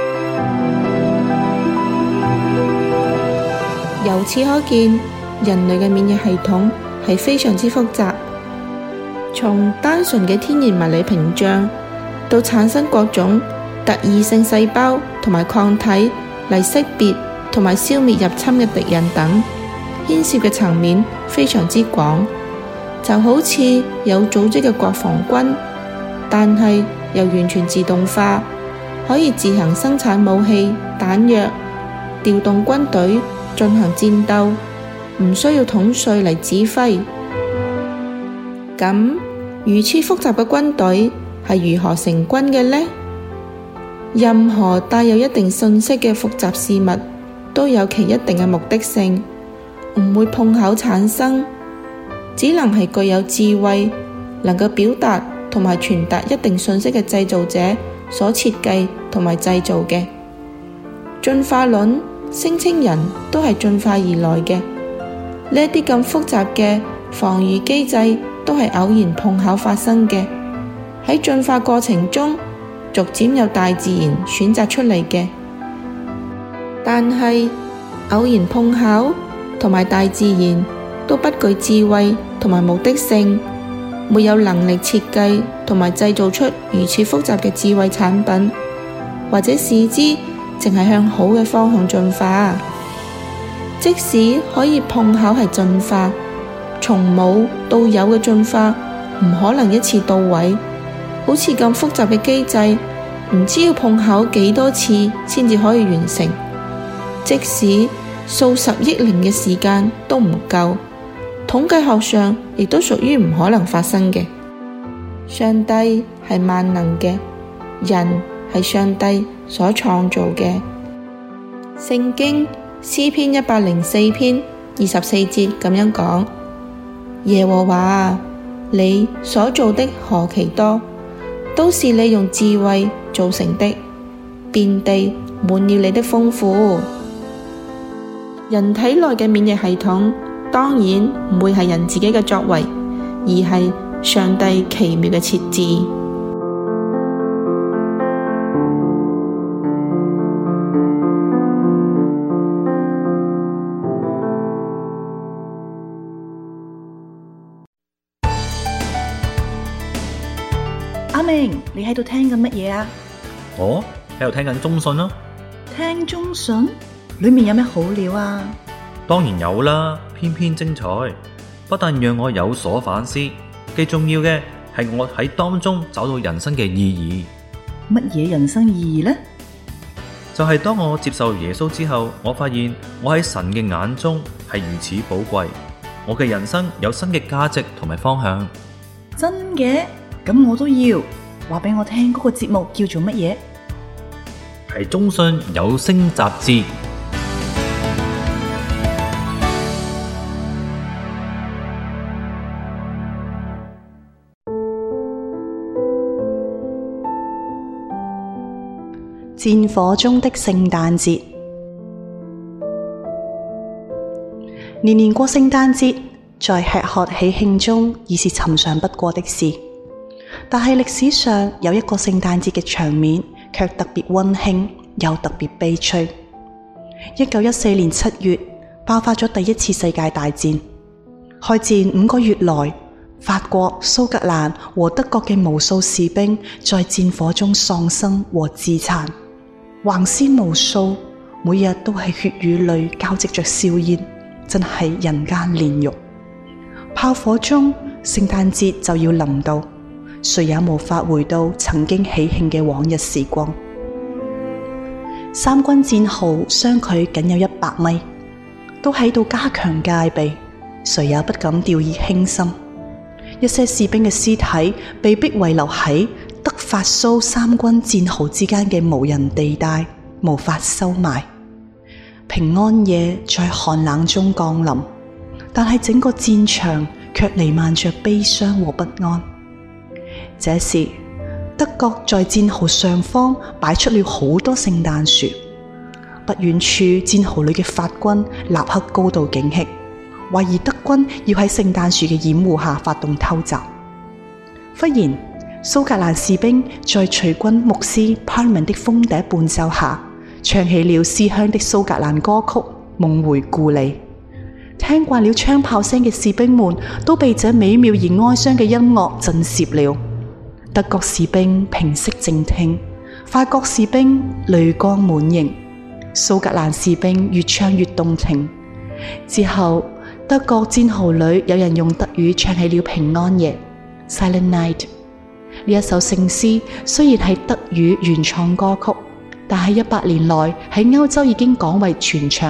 由此可見，人類嘅免疫系統係非常之複雜，從單純嘅天然物理屏障到產生各種特異性細胞同埋抗體嚟識別同埋消滅入侵嘅敵人等，牽涉嘅層面非常之廣，就好似有組織嘅國防軍，但係又完全自動化，可以自行生產武器、彈藥，調動軍隊進行戰鬥，唔需要統帥嚟指揮。咁如此複雜嘅軍隊係如何成軍嘅呢？任何帶有一定信息嘅複雜事物都有其一定嘅目的性，唔會碰巧產生，只能係具有智慧，能夠表達同埋傳達一定信息嘅製造者所設計同埋製造嘅。進化論聲稱人都係進化而來嘅，呢啲咁複雜嘅防禦機制都係偶然碰巧發生嘅，喺進化過程中逐漸由大自然選擇出嚟嘅。但係偶然碰巧同埋大自然都不具智慧同埋目的性，沒有能力設計同埋製造出如此複雜嘅智慧產品，或者視之淨係向好嘅方向進化。即使可以碰巧係進化，從冇到有嘅進化唔可能一次到位，好似咁複雜嘅機制，唔知要碰巧幾多次先至可以完成。即使數十億年嘅時間都唔夠，統計學上亦都屬於唔可能發生嘅。上帝係萬能嘅，人係上帝所創造嘅。聖經詩篇一百零四篇二十四節咁樣講：耶和華啊，你所做的何其多，都是你用智慧造成的，遍地滿了你的豐富。人體內嘅免疫系統當然唔會係人自己嘅作為，而係上帝奇妙嘅設置。 阿明，你喺度聽緊乜嘢啊？ 我喺度聽緊中信咯。 聽中信？裏面有咩好料啊？ 當然有啦，偏偏精彩，不但讓我有所反思，最重要嘅係我喺當中找到人生嘅意義。 乜嘢人生意義呢？ 就係當我接受耶穌之後，我發現我喺神嘅眼中係如此寶貴，我嘅人生有新嘅價值同埋方向。 真嘅？咁我都要話俾我聽，嗰個節目叫做乜嘢？ 係中信有聲雜誌。 戰火中的聖誕節，年年過聖誕節，在吃喝喜慶中已是尋常不過的事。 但係歷史上有一個聖誕節嘅場面，卻特別溫馨又特別悲催。一九一四年七月爆發咗第一次世界大戰，開戰五個月來，法國、蘇格蘭和德國嘅無數士兵在戰火中喪生和自殘，橫屍無數，每日都係血與淚交織着硝煙，真係人間煉獄。炮火中，聖誕節就要臨到，誰也無法回到曾經喜慶嘅往日時光。三軍戰壕相距僅有一百米，都喺度加強戒備，誰也不敢掉以輕心。一些士兵嘅屍體被迫遺留喺德法蘇三軍戰壕之間嘅無人地帶，無法收埋。平安夜在寒冷中降臨，但係整個戰場卻彌漫着悲傷和不安。這時，德國在戰壕上方擺出了好多聖誕樹，不遠處戰壕裏嘅法軍立刻高度警惕，懷疑德軍要喺聖誕樹嘅掩護下發動偷襲。忽然，蘇格蘭士兵在隨軍牧師 Parman 的風笛伴奏下，唱起了思鄉的蘇格蘭歌曲《夢回故里》。聽慣了槍炮聲嘅士兵們都被這美妙而哀傷嘅音樂震懾了。德國士兵屏息靜聽，法國士兵淚光滿盈，蘇格蘭士兵越唱越動情。之後，德國戰壕裏有人用德語唱起了平安夜 Silent Night。呢一首聖詩雖然係德語原創歌曲，但係一百年來喺歐洲已經廣為傳唱。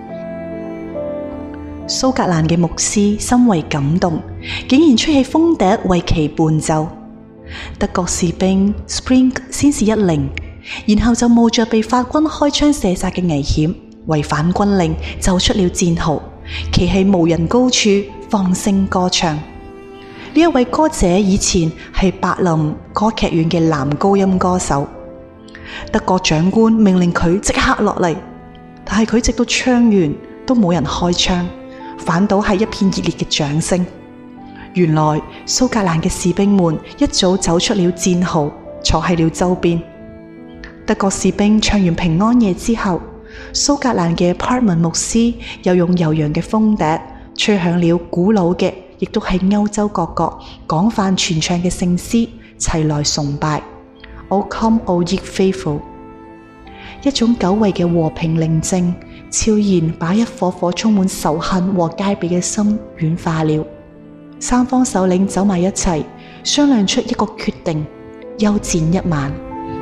蘇格蘭嘅牧師深為感動，竟然吹起風笛為其伴奏。德國士兵 Spring 先是一愣，然後就冒着被法軍開槍射殺嘅危險，違反軍令走出了戰壕，企喺無人高處放聲歌唱。呢一位歌者以前係柏林歌劇院嘅男高音歌手。德國長官命令佢即刻落嚟，但係佢直到唱完都冇人開槍，反倒係一片熱烈嘅掌聲。原來蘇格蘭嘅士兵們一早走出了戰壕，坐喺了周邊。德國士兵唱完平安夜之後，蘇格蘭嘅 Parman 牧師又用悠揚嘅風笛吹響了古老嘅，亦都係歐洲各國廣泛傳唱嘅聖詩，齊來崇拜。O come, O ye faithful！ 一種久違嘅和平寧靜，悄然把一顆顆充滿仇恨和戒備嘅心軟化了。三方首領走埋一齊，商量出一個決定，休戰一晚。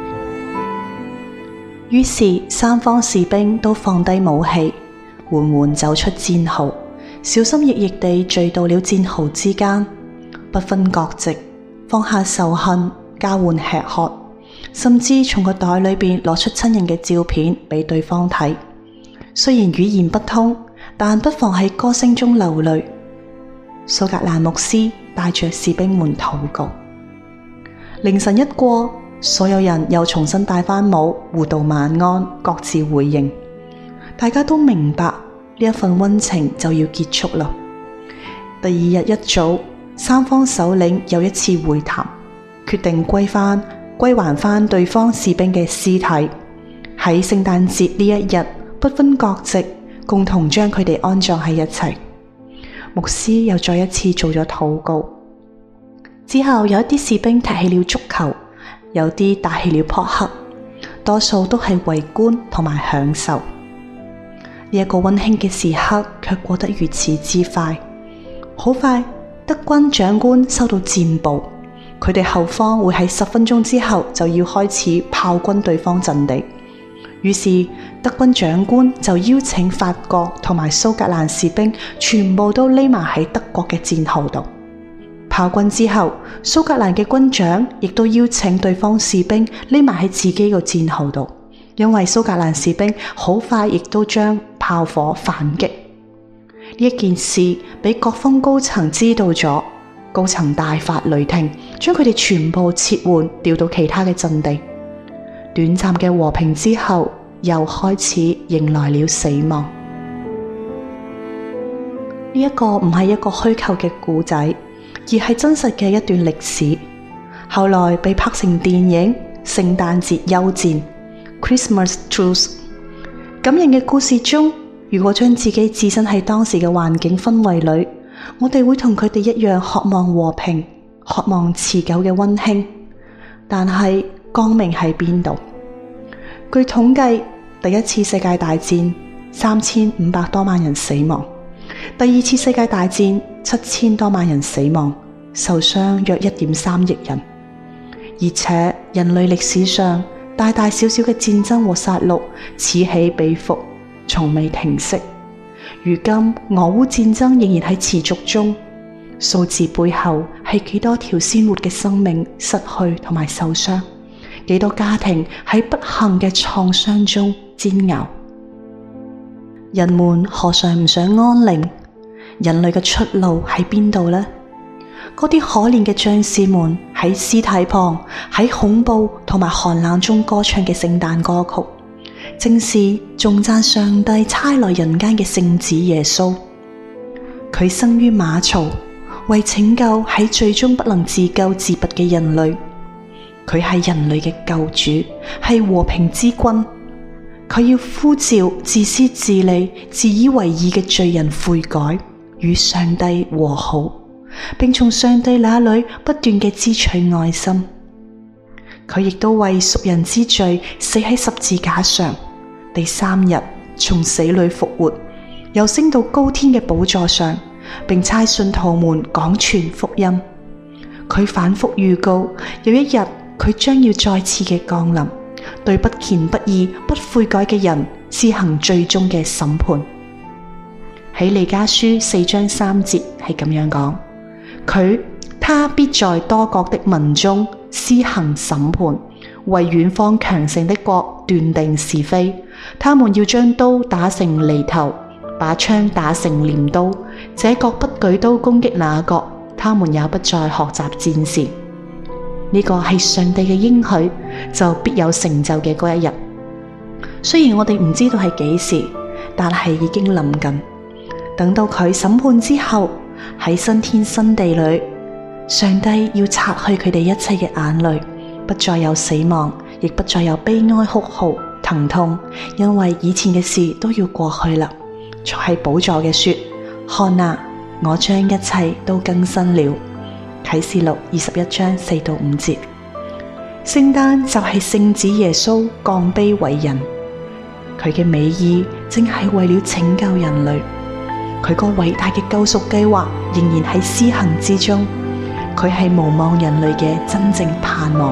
於是三方士兵都放低武器，緩緩走出戰壕，小心翼翼地聚到了戰壕之間，不分國籍，放下仇恨，交換吃喝，甚至從個袋裏邊攞出親人嘅照片俾對方睇。雖然語言不通，但不妨喺歌聲中流淚。蘇格蘭牧師帶着士兵們禱告。凌晨一過，所有人又重新戴翻帽，互道晚安，各自回營。大家都明白呢一份溫情就要結束啦。第二日一早，三方首領又一次會談，決定歸翻歸還翻對方士兵嘅屍體。喺聖誕節呢一日，不分國籍，共同將佢哋安葬喺一齊。牧師又再一次做咗禱告。之後有一啲士兵踢起了足球，有啲打起了撲克，多數都係圍觀同埋享受。呢一個溫馨嘅時刻卻過得如此之快。好快，德軍長官收到戰報，佢哋後方會喺十分鐘之後就要開始炮轟對方陣地。於是德軍長官就邀請法國同埋蘇格蘭士兵全部都匿埋喺德國嘅戰壕度。炮轟之後，蘇格蘭嘅軍長亦都邀請對方士兵匿埋喺自己個戰壕度，因為蘇格蘭士兵好快亦都將炮火反擊。呢一件事俾各方高層知道咗，高層大發雷霆，將佢哋全部撤換調到其他嘅陣地。短暫嘅和平之後，又開始迎來了死亡。呢一個唔係一個虛構嘅故仔，而係真實嘅一段歷史。 後來被拍成電影《聖誕節休戰》（Christmas Truce）。感人嘅故事中，如果將自己置身喺當時嘅環境氛圍裏，我哋會同佢哋一樣渴望和平，渴望持久嘅溫馨。但係光明喺邊度？據統計，第一次世界大戰三千五百多萬人死亡，第二次世界大戰七千多萬人死亡，受傷約一點三億人。而且人類歷史上大大小小嘅戰爭和殺戮此起彼伏，從未停息。如今俄烏戰爭仍然喺持續中，數字背後係幾多條鮮活嘅生命失去同埋受傷，幾多家庭喺不幸嘅創傷中煎熬。人們何嘗唔想安寧？人類嘅出路喺邊度呢？嗰啲可憐嘅將士們喺屍體旁，喺恐怖同埋寒冷中歌唱嘅聖誕歌曲，正是頌讚上帝差來人間嘅聖子耶穌。佢生於馬槽，為拯救喺罪中不能自救自拔嘅人類。佢係人類嘅救主，係和平之君。佢要呼召自私自利、自以為義嘅罪人悔改，與上帝和好，並從上帝那裏不斷嘅支取愛心。佢亦都為贖人之罪死喺十字架上，第三日從死裏復活，又升到高天嘅寶座上，並差信徒們廣傳福音。佢反覆預告，有一日佢將要再次嘅降臨，對不虔不義不悔改嘅人施行最終嘅審判。喺彌迦書四章三節係咁樣講，佢他必在多國的民中施行審判，為遠方強盛的國斷定是非。他們要將刀打成犁頭，把槍打成鐮刀，這國不舉刀攻擊那國，他們也不再學習戰事。呢個係上帝嘅應許，就必有成就嘅嗰一日。雖然我哋唔知道係幾時，但係已經臨近。等到佢審判之後，喺新天新地裏，上帝要擦去佢哋一切嘅眼淚，不再有死亡，亦不再有悲哀哭號疼痛，因為以前嘅事都要過去啦。坐喺寶座嘅說：看啊，我將一切都更新了。啟示錄二十一章四到五節。聖誕就係聖子耶穌降卑為人，佢嘅美意正係為了拯救人類。佢個偉大嘅救贖計劃仍然喺施行之中，佢係無望人類嘅真正盼望。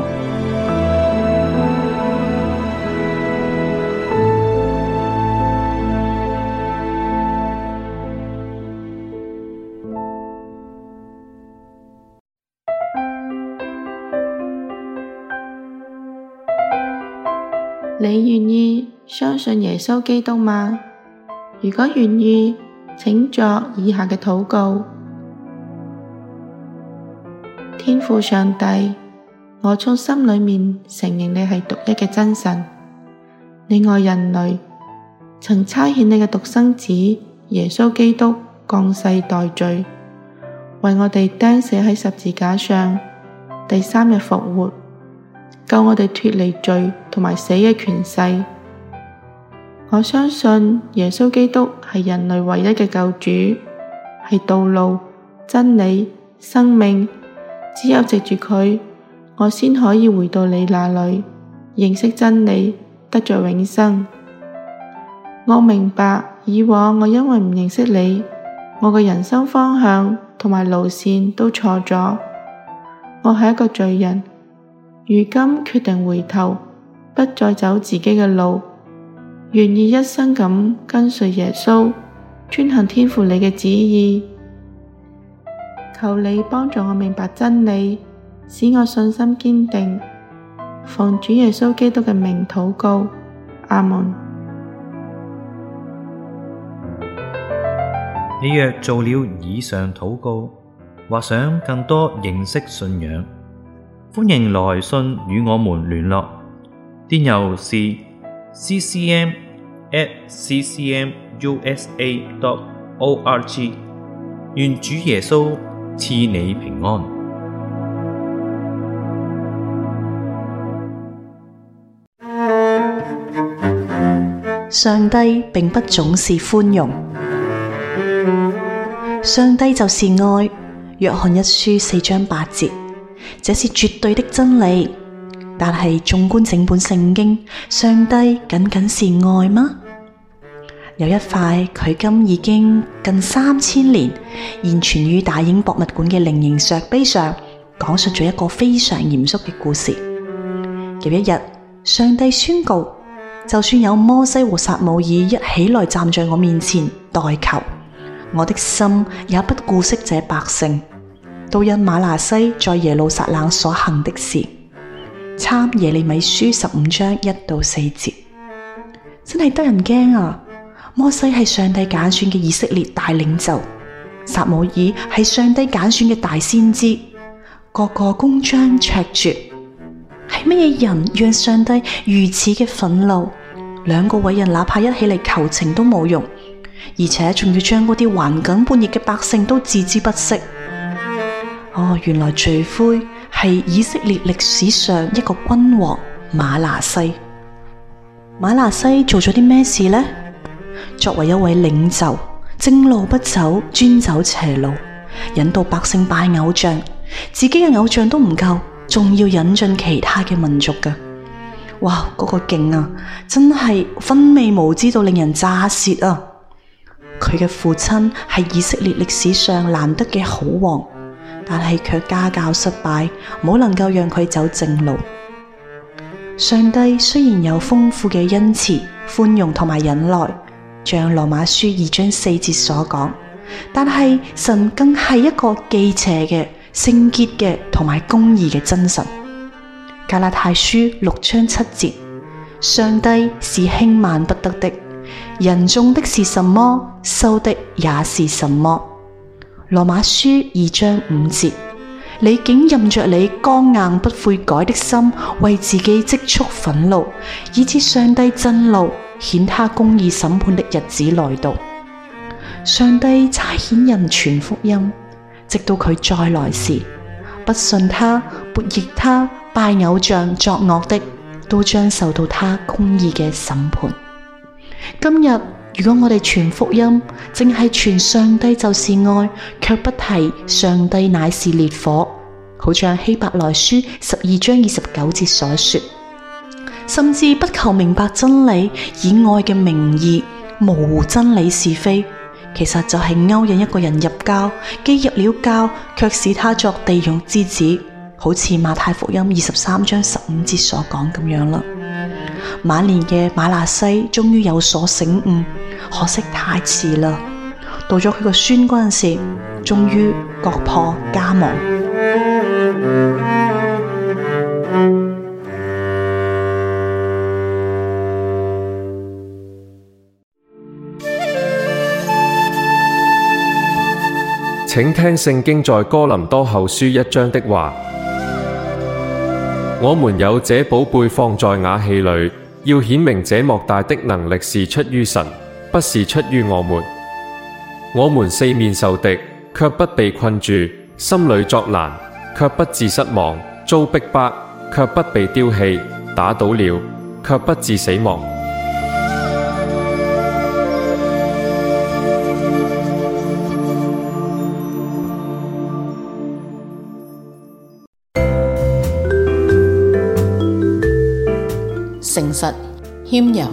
你願意相信耶穌基督嗎？如果願意，請作以下嘅禱告。天父上帝，我從心裏面承認你係獨一嘅真神，你愛人類，曾差遣你嘅獨生子耶穌基督降世代罪，為我哋釘死喺十字架上，第三日復活，救我哋脫離罪同埋死嘅權勢。我相信耶穌基督係人類唯一嘅救主，係道路、真理、生命。只有藉住佢，我先可以回到你那裏，認識真理，得着永生。我明白以往我因為唔認識你，我嘅人生方向同埋路線都錯咗。我係一個罪人，如今決定回頭，不再走自己嘅路，願意一生咁跟隨耶穌，遵行天父你嘅旨意。求你幫助我明白真理，使我信心堅定。奉主耶穌基督嘅名禱告，阿門。 你若做了以上禱告，或想更多認識信仰，歡迎來信與我們聯絡。電郵是 c c m at c c m u s a dot o r g。 願主耶穌賜你平安。 上帝並不總是寬容。上帝就是愛，約翰一書四章八節，這是絕對的真理。但係縱觀整本聖經，上帝僅僅是愛嗎？有一塊距今已經近三千年，現存於大英博物館嘅菱形石碑上，講述咗一個非常嚴肅嘅故事。有一日，上帝宣告，就算有摩西和撒母耳一起來站在我面前代求，我的心也不顧惜這百姓，都因瑪拿西在耶路撒冷所行的事。參耶利米書十五章一到四節，真係得人驚啊！摩西係上帝揀選嘅以色列大領袖，撒母耳係上帝揀選嘅大先知，個個公章卓絕。係乜嘢人讓上帝如此嘅憤怒？兩個偉人哪怕一起嚟求情都冇用，而且仲要將嗰啲頑梗叛逆嘅百姓都置之不惜。哦，原來罪魁係以色列歷史上一個君王瑪拿西。瑪拿西做咗啲咩事呢？作為一位領袖，正路不走，專走邪路，引導百姓拜偶像，自己嘅偶像都唔夠，仲要引進其他嘅民族㗎。哇，嗰個勁啊，真係分味無知到令人咋舌啊！佢嘅父親係以色列歷史上難得嘅好王，但係卻家教失敗，冇能夠讓佢走正路。上帝雖然有豐富嘅恩慈、寬容同埋忍耐，像羅馬書二章四節所講，但係神更係一個忌邪嘅、聖潔嘅同埋公義嘅真神。加拉太書六章七節，上帝是輕慢不得的，人種的是什麼，收的也是什麼。羅馬書二章五節，你竟任着你剛硬不悔改的心，為自己積蓄憤怒，以致上帝震怒，顯他公義審判的日子來到。上帝差遣人傳福音，直到佢再來時，不信他、悖逆他、拜偶像作惡的，都將受到他公義嘅審判。今日如果我哋傳福音，淨係傳上帝就是愛，卻不提上帝乃是烈火，好像希伯來書十二章二十九節所說，甚至不求明白真理，以愛嘅名義模糊真理是非，其實就係勾引一個人入教，既入了教，卻使他作地獄之子，好似馬太福音二十三章十五節所講咁樣啦。晚年嘅瑪拿西終於有所醒悟，可惜太遲啦。到咗佢個孫嗰陣時，終於國破家亡。 請聽聖經在哥林多後書一章的話。我們有這寶貝放在瓦器裏，要顯明這莫大的能力是出於神，不是出於我們。我們四面受敵，卻不被困住；心裏作難，卻不致失望；遭逼迫，卻不被丟棄；打倒了，卻不致死亡。 誠實謙柔。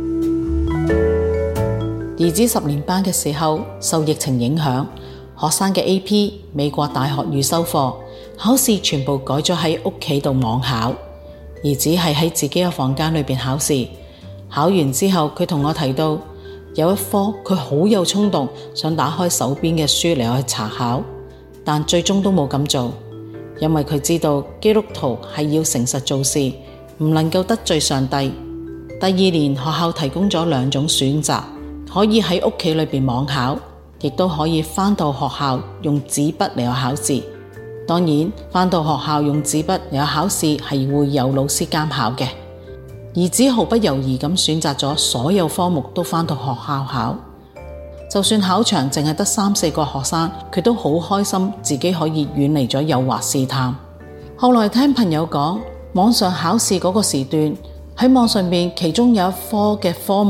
兒子十年班嘅時候，受疫情影響，學生嘅 A P 美國大學預修課考試全部改咗喺屋企度網考，兒子係喺自己嘅房間裏邊考試。考完之後，佢同我提到有一科佢好有衝動，想打開手邊嘅書嚟去查考，但最終都冇咁做，因為佢知道基督徒係要誠實做事，唔能夠得罪上帝。第二年學校提供咗兩種選擇，可以喺屋企裏邊網考，亦都可以返到學校用紙筆嚟去考試。當然返到學校用紙筆嚟去考試係會有老師監考嘅。兒子毫不猶豫咁選擇咗所有科目都返到學校考，就算考場淨係得三四個學生，佢都好開心自己可以遠離咗誘惑試探。後來聽朋友講，網上考試嗰個時段喺網上面，其中有一科嘅科目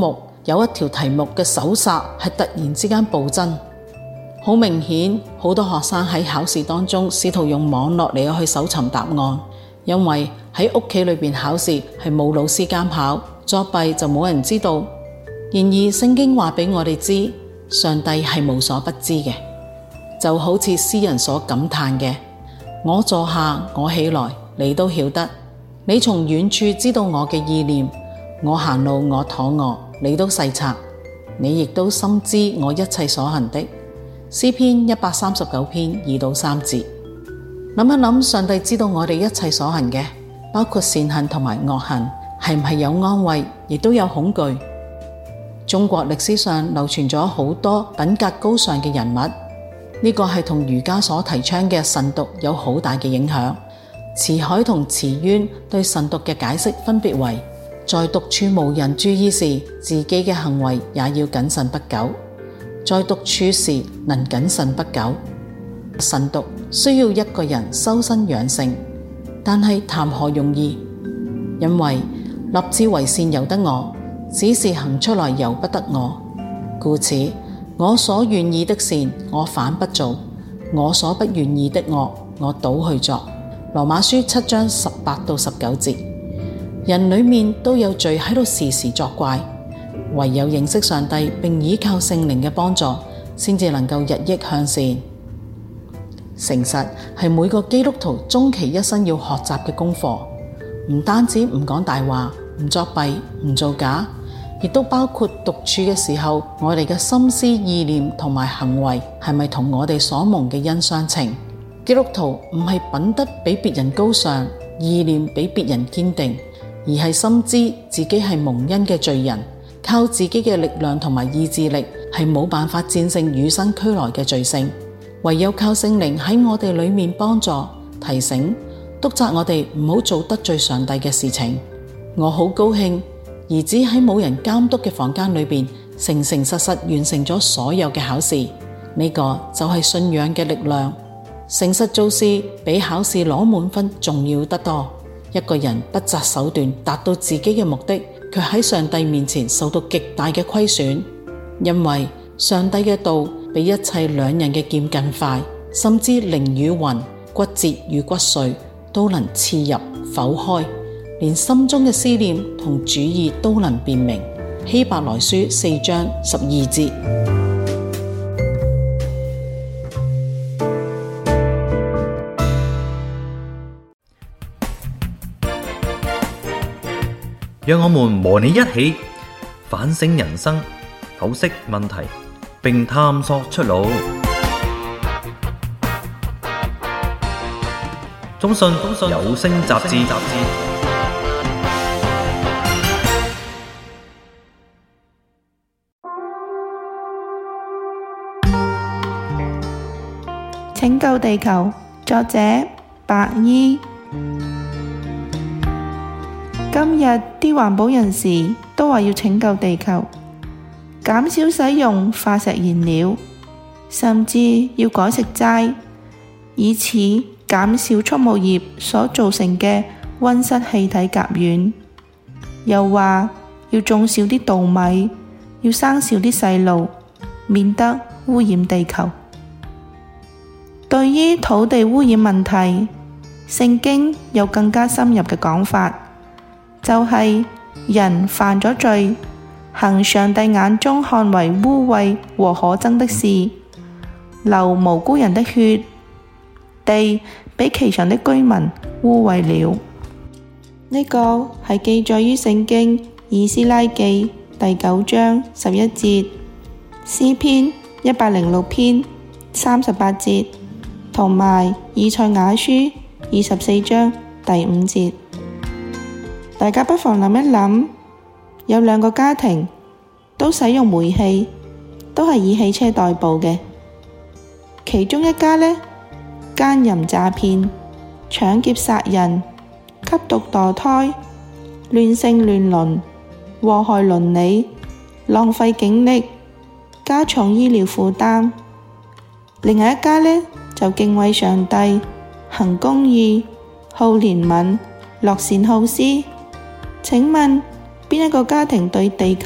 有一條題目嘅搜索係突然之間暴增。好明顯，好多學生喺考試當中試圖用網絡嚟去搜尋答案，因為喺屋企裏邊考試係冇老師監考，作弊就冇人知道。然而聖經話俾我哋知，上帝係無所不知嘅，就好似詩人所感嘆嘅：我坐下，我起來，你都曉得；你從遠處知道我嘅意念，我行路，我躺臥，你都細察；你亦都深知我一切所行的。詩篇一百三十九篇二到三節。諗一諗，上帝知道我哋一切所行嘅，包括善行同埋惡行，係唔係有安慰，亦都有恐懼？中國歷史上流傳咗好多品格高尚嘅人物，呢個係同儒家所提倡嘅慎獨有好大嘅影響。辭海同辭淵對慎獨嘅解釋分別為：在獨處無人注意時，自己嘅行為也要謹慎不苟；在獨處時能謹慎不苟。慎獨需要一個人修身養性，但係談何容易？因為立志為善由得我，只是行出來由不得我。故此，我所願意的善，我反不做；我所不願意的惡，我倒去作。羅馬書七章十八到十九節。人裏面都有罪喺度時時作怪，唯有認識上帝並依靠聖靈嘅幫助，先至能夠日益向善。誠實係每個基督徒終其一生要學習嘅功課，唔單止唔講大話、唔作弊、唔造假，亦都包括獨處嘅時候，我哋嘅心思意念同埋行為係咪同我哋所蒙嘅恩相稱？基督徒唔係品德比別人高尚，意念比別人堅定，而係深知自己係蒙恩嘅罪人，靠自己嘅力量同埋意志力係冇辦法戰勝與生俱來嘅罪性，唯有靠聖靈喺我哋裏面幫助、提醒、督責我哋唔好做得罪上帝嘅事情。我好高興，兒子喺冇人監督嘅房間裏邊，誠誠實實完成咗所有嘅考試。呢個就係信仰嘅力量。誠實做事比考試攞滿分重要得多。一個人不擇手段達到自己嘅目的，卻喺上帝面前受到極大嘅虧損，因為上帝嘅道比一切兩刃嘅劍更快，甚至靈與魂、骨節與骨髓都能刺入剖開，連心中嘅思念同主意都能辨明。希伯來書四章十二節。 讓我們和你一起反省人生，剖析問題，並探索出路。中信有聲雜誌。 拯救地球，作者白衣。今日啲環保人士都話要拯救地球，減少使用化石燃料，甚至要改食齋，以此減少畜牧業所造成嘅溫室氣體甲烷。又話要種少啲稻米，要生少啲細路，免得污染地球。對於土地污染問題，聖經有更加深入嘅講法。就係人犯咗罪，行上帝眼中看為污穢和可憎的事，流無辜人的血，地比其上的居民污穢了。呢、這個係記載於聖經以斯拉記第九章十一節、詩篇一百零六篇三十八節，同埋以賽亞書二十四章第五節。大家不妨諗一諗，有兩個家庭都使用煤氣，都係以汽車代步嘅。其中一家呢，奸淫詐騙、搶劫殺人、吸毒墮胎、亂性亂倫、禍害倫理、浪費警力、加重醫療負擔。另外一家呢，就敬畏上帝、行公義、好憐憫、樂善好施。請問邊一個家庭對地球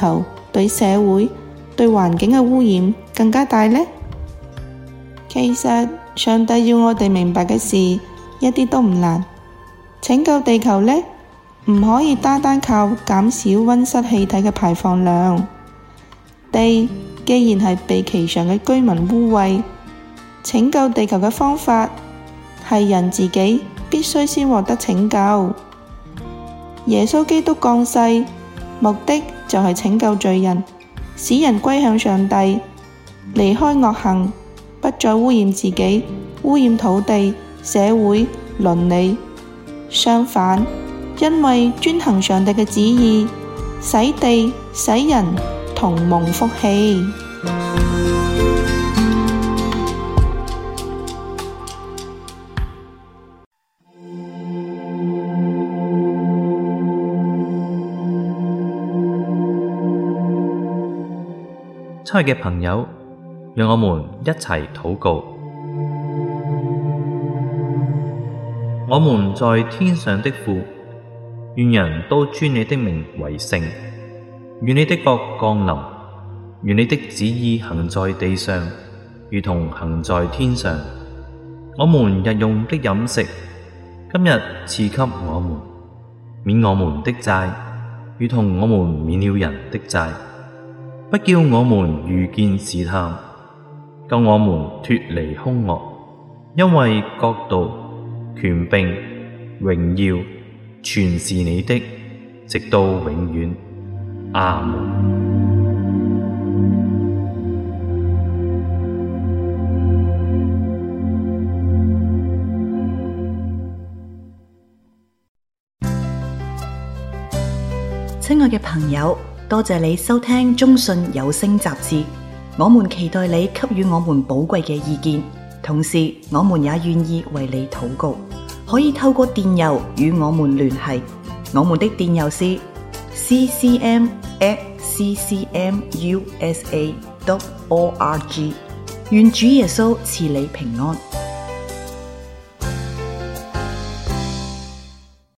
對社會、對環境嘅污染更加大呢？其實上帝要我哋明白嘅事一啲都唔難。拯救地球呢，唔可以單單靠減少溫室氣體嘅排放量。地既然係被其上嘅居民污穢，拯救地球嘅方法係人自己必須先獲得拯救。耶穌基督降世，目的就係拯救罪人，使人歸向上帝，離開惡行，不再污染自己，污染土地、社會、倫理。相反，因為遵行上帝嘅旨意，使地使人同蒙福氣。 親愛嘅朋友，讓我們一齊禱告。我們在天上的父，願人都尊你的名為聖。願你的國降臨，願你的旨意行在地上，如同行在天上。我們日用的飲食，今日賜給我們，免我們的債，如同我們免了人的債。不叫我們遇見試探，救我們脫離兇惡。因為國度、權柄、榮耀，全是你的，直到永遠。阿門。 親愛嘅朋友，多謝你收聽中信有聲雜誌，我們期待你給予我們寶貴嘅意見，同時我們也願意為你禱告，可以透過電郵與我們聯繫，我們的電郵是 c c m at c c m u s a dot org。願主耶穌賜你平安。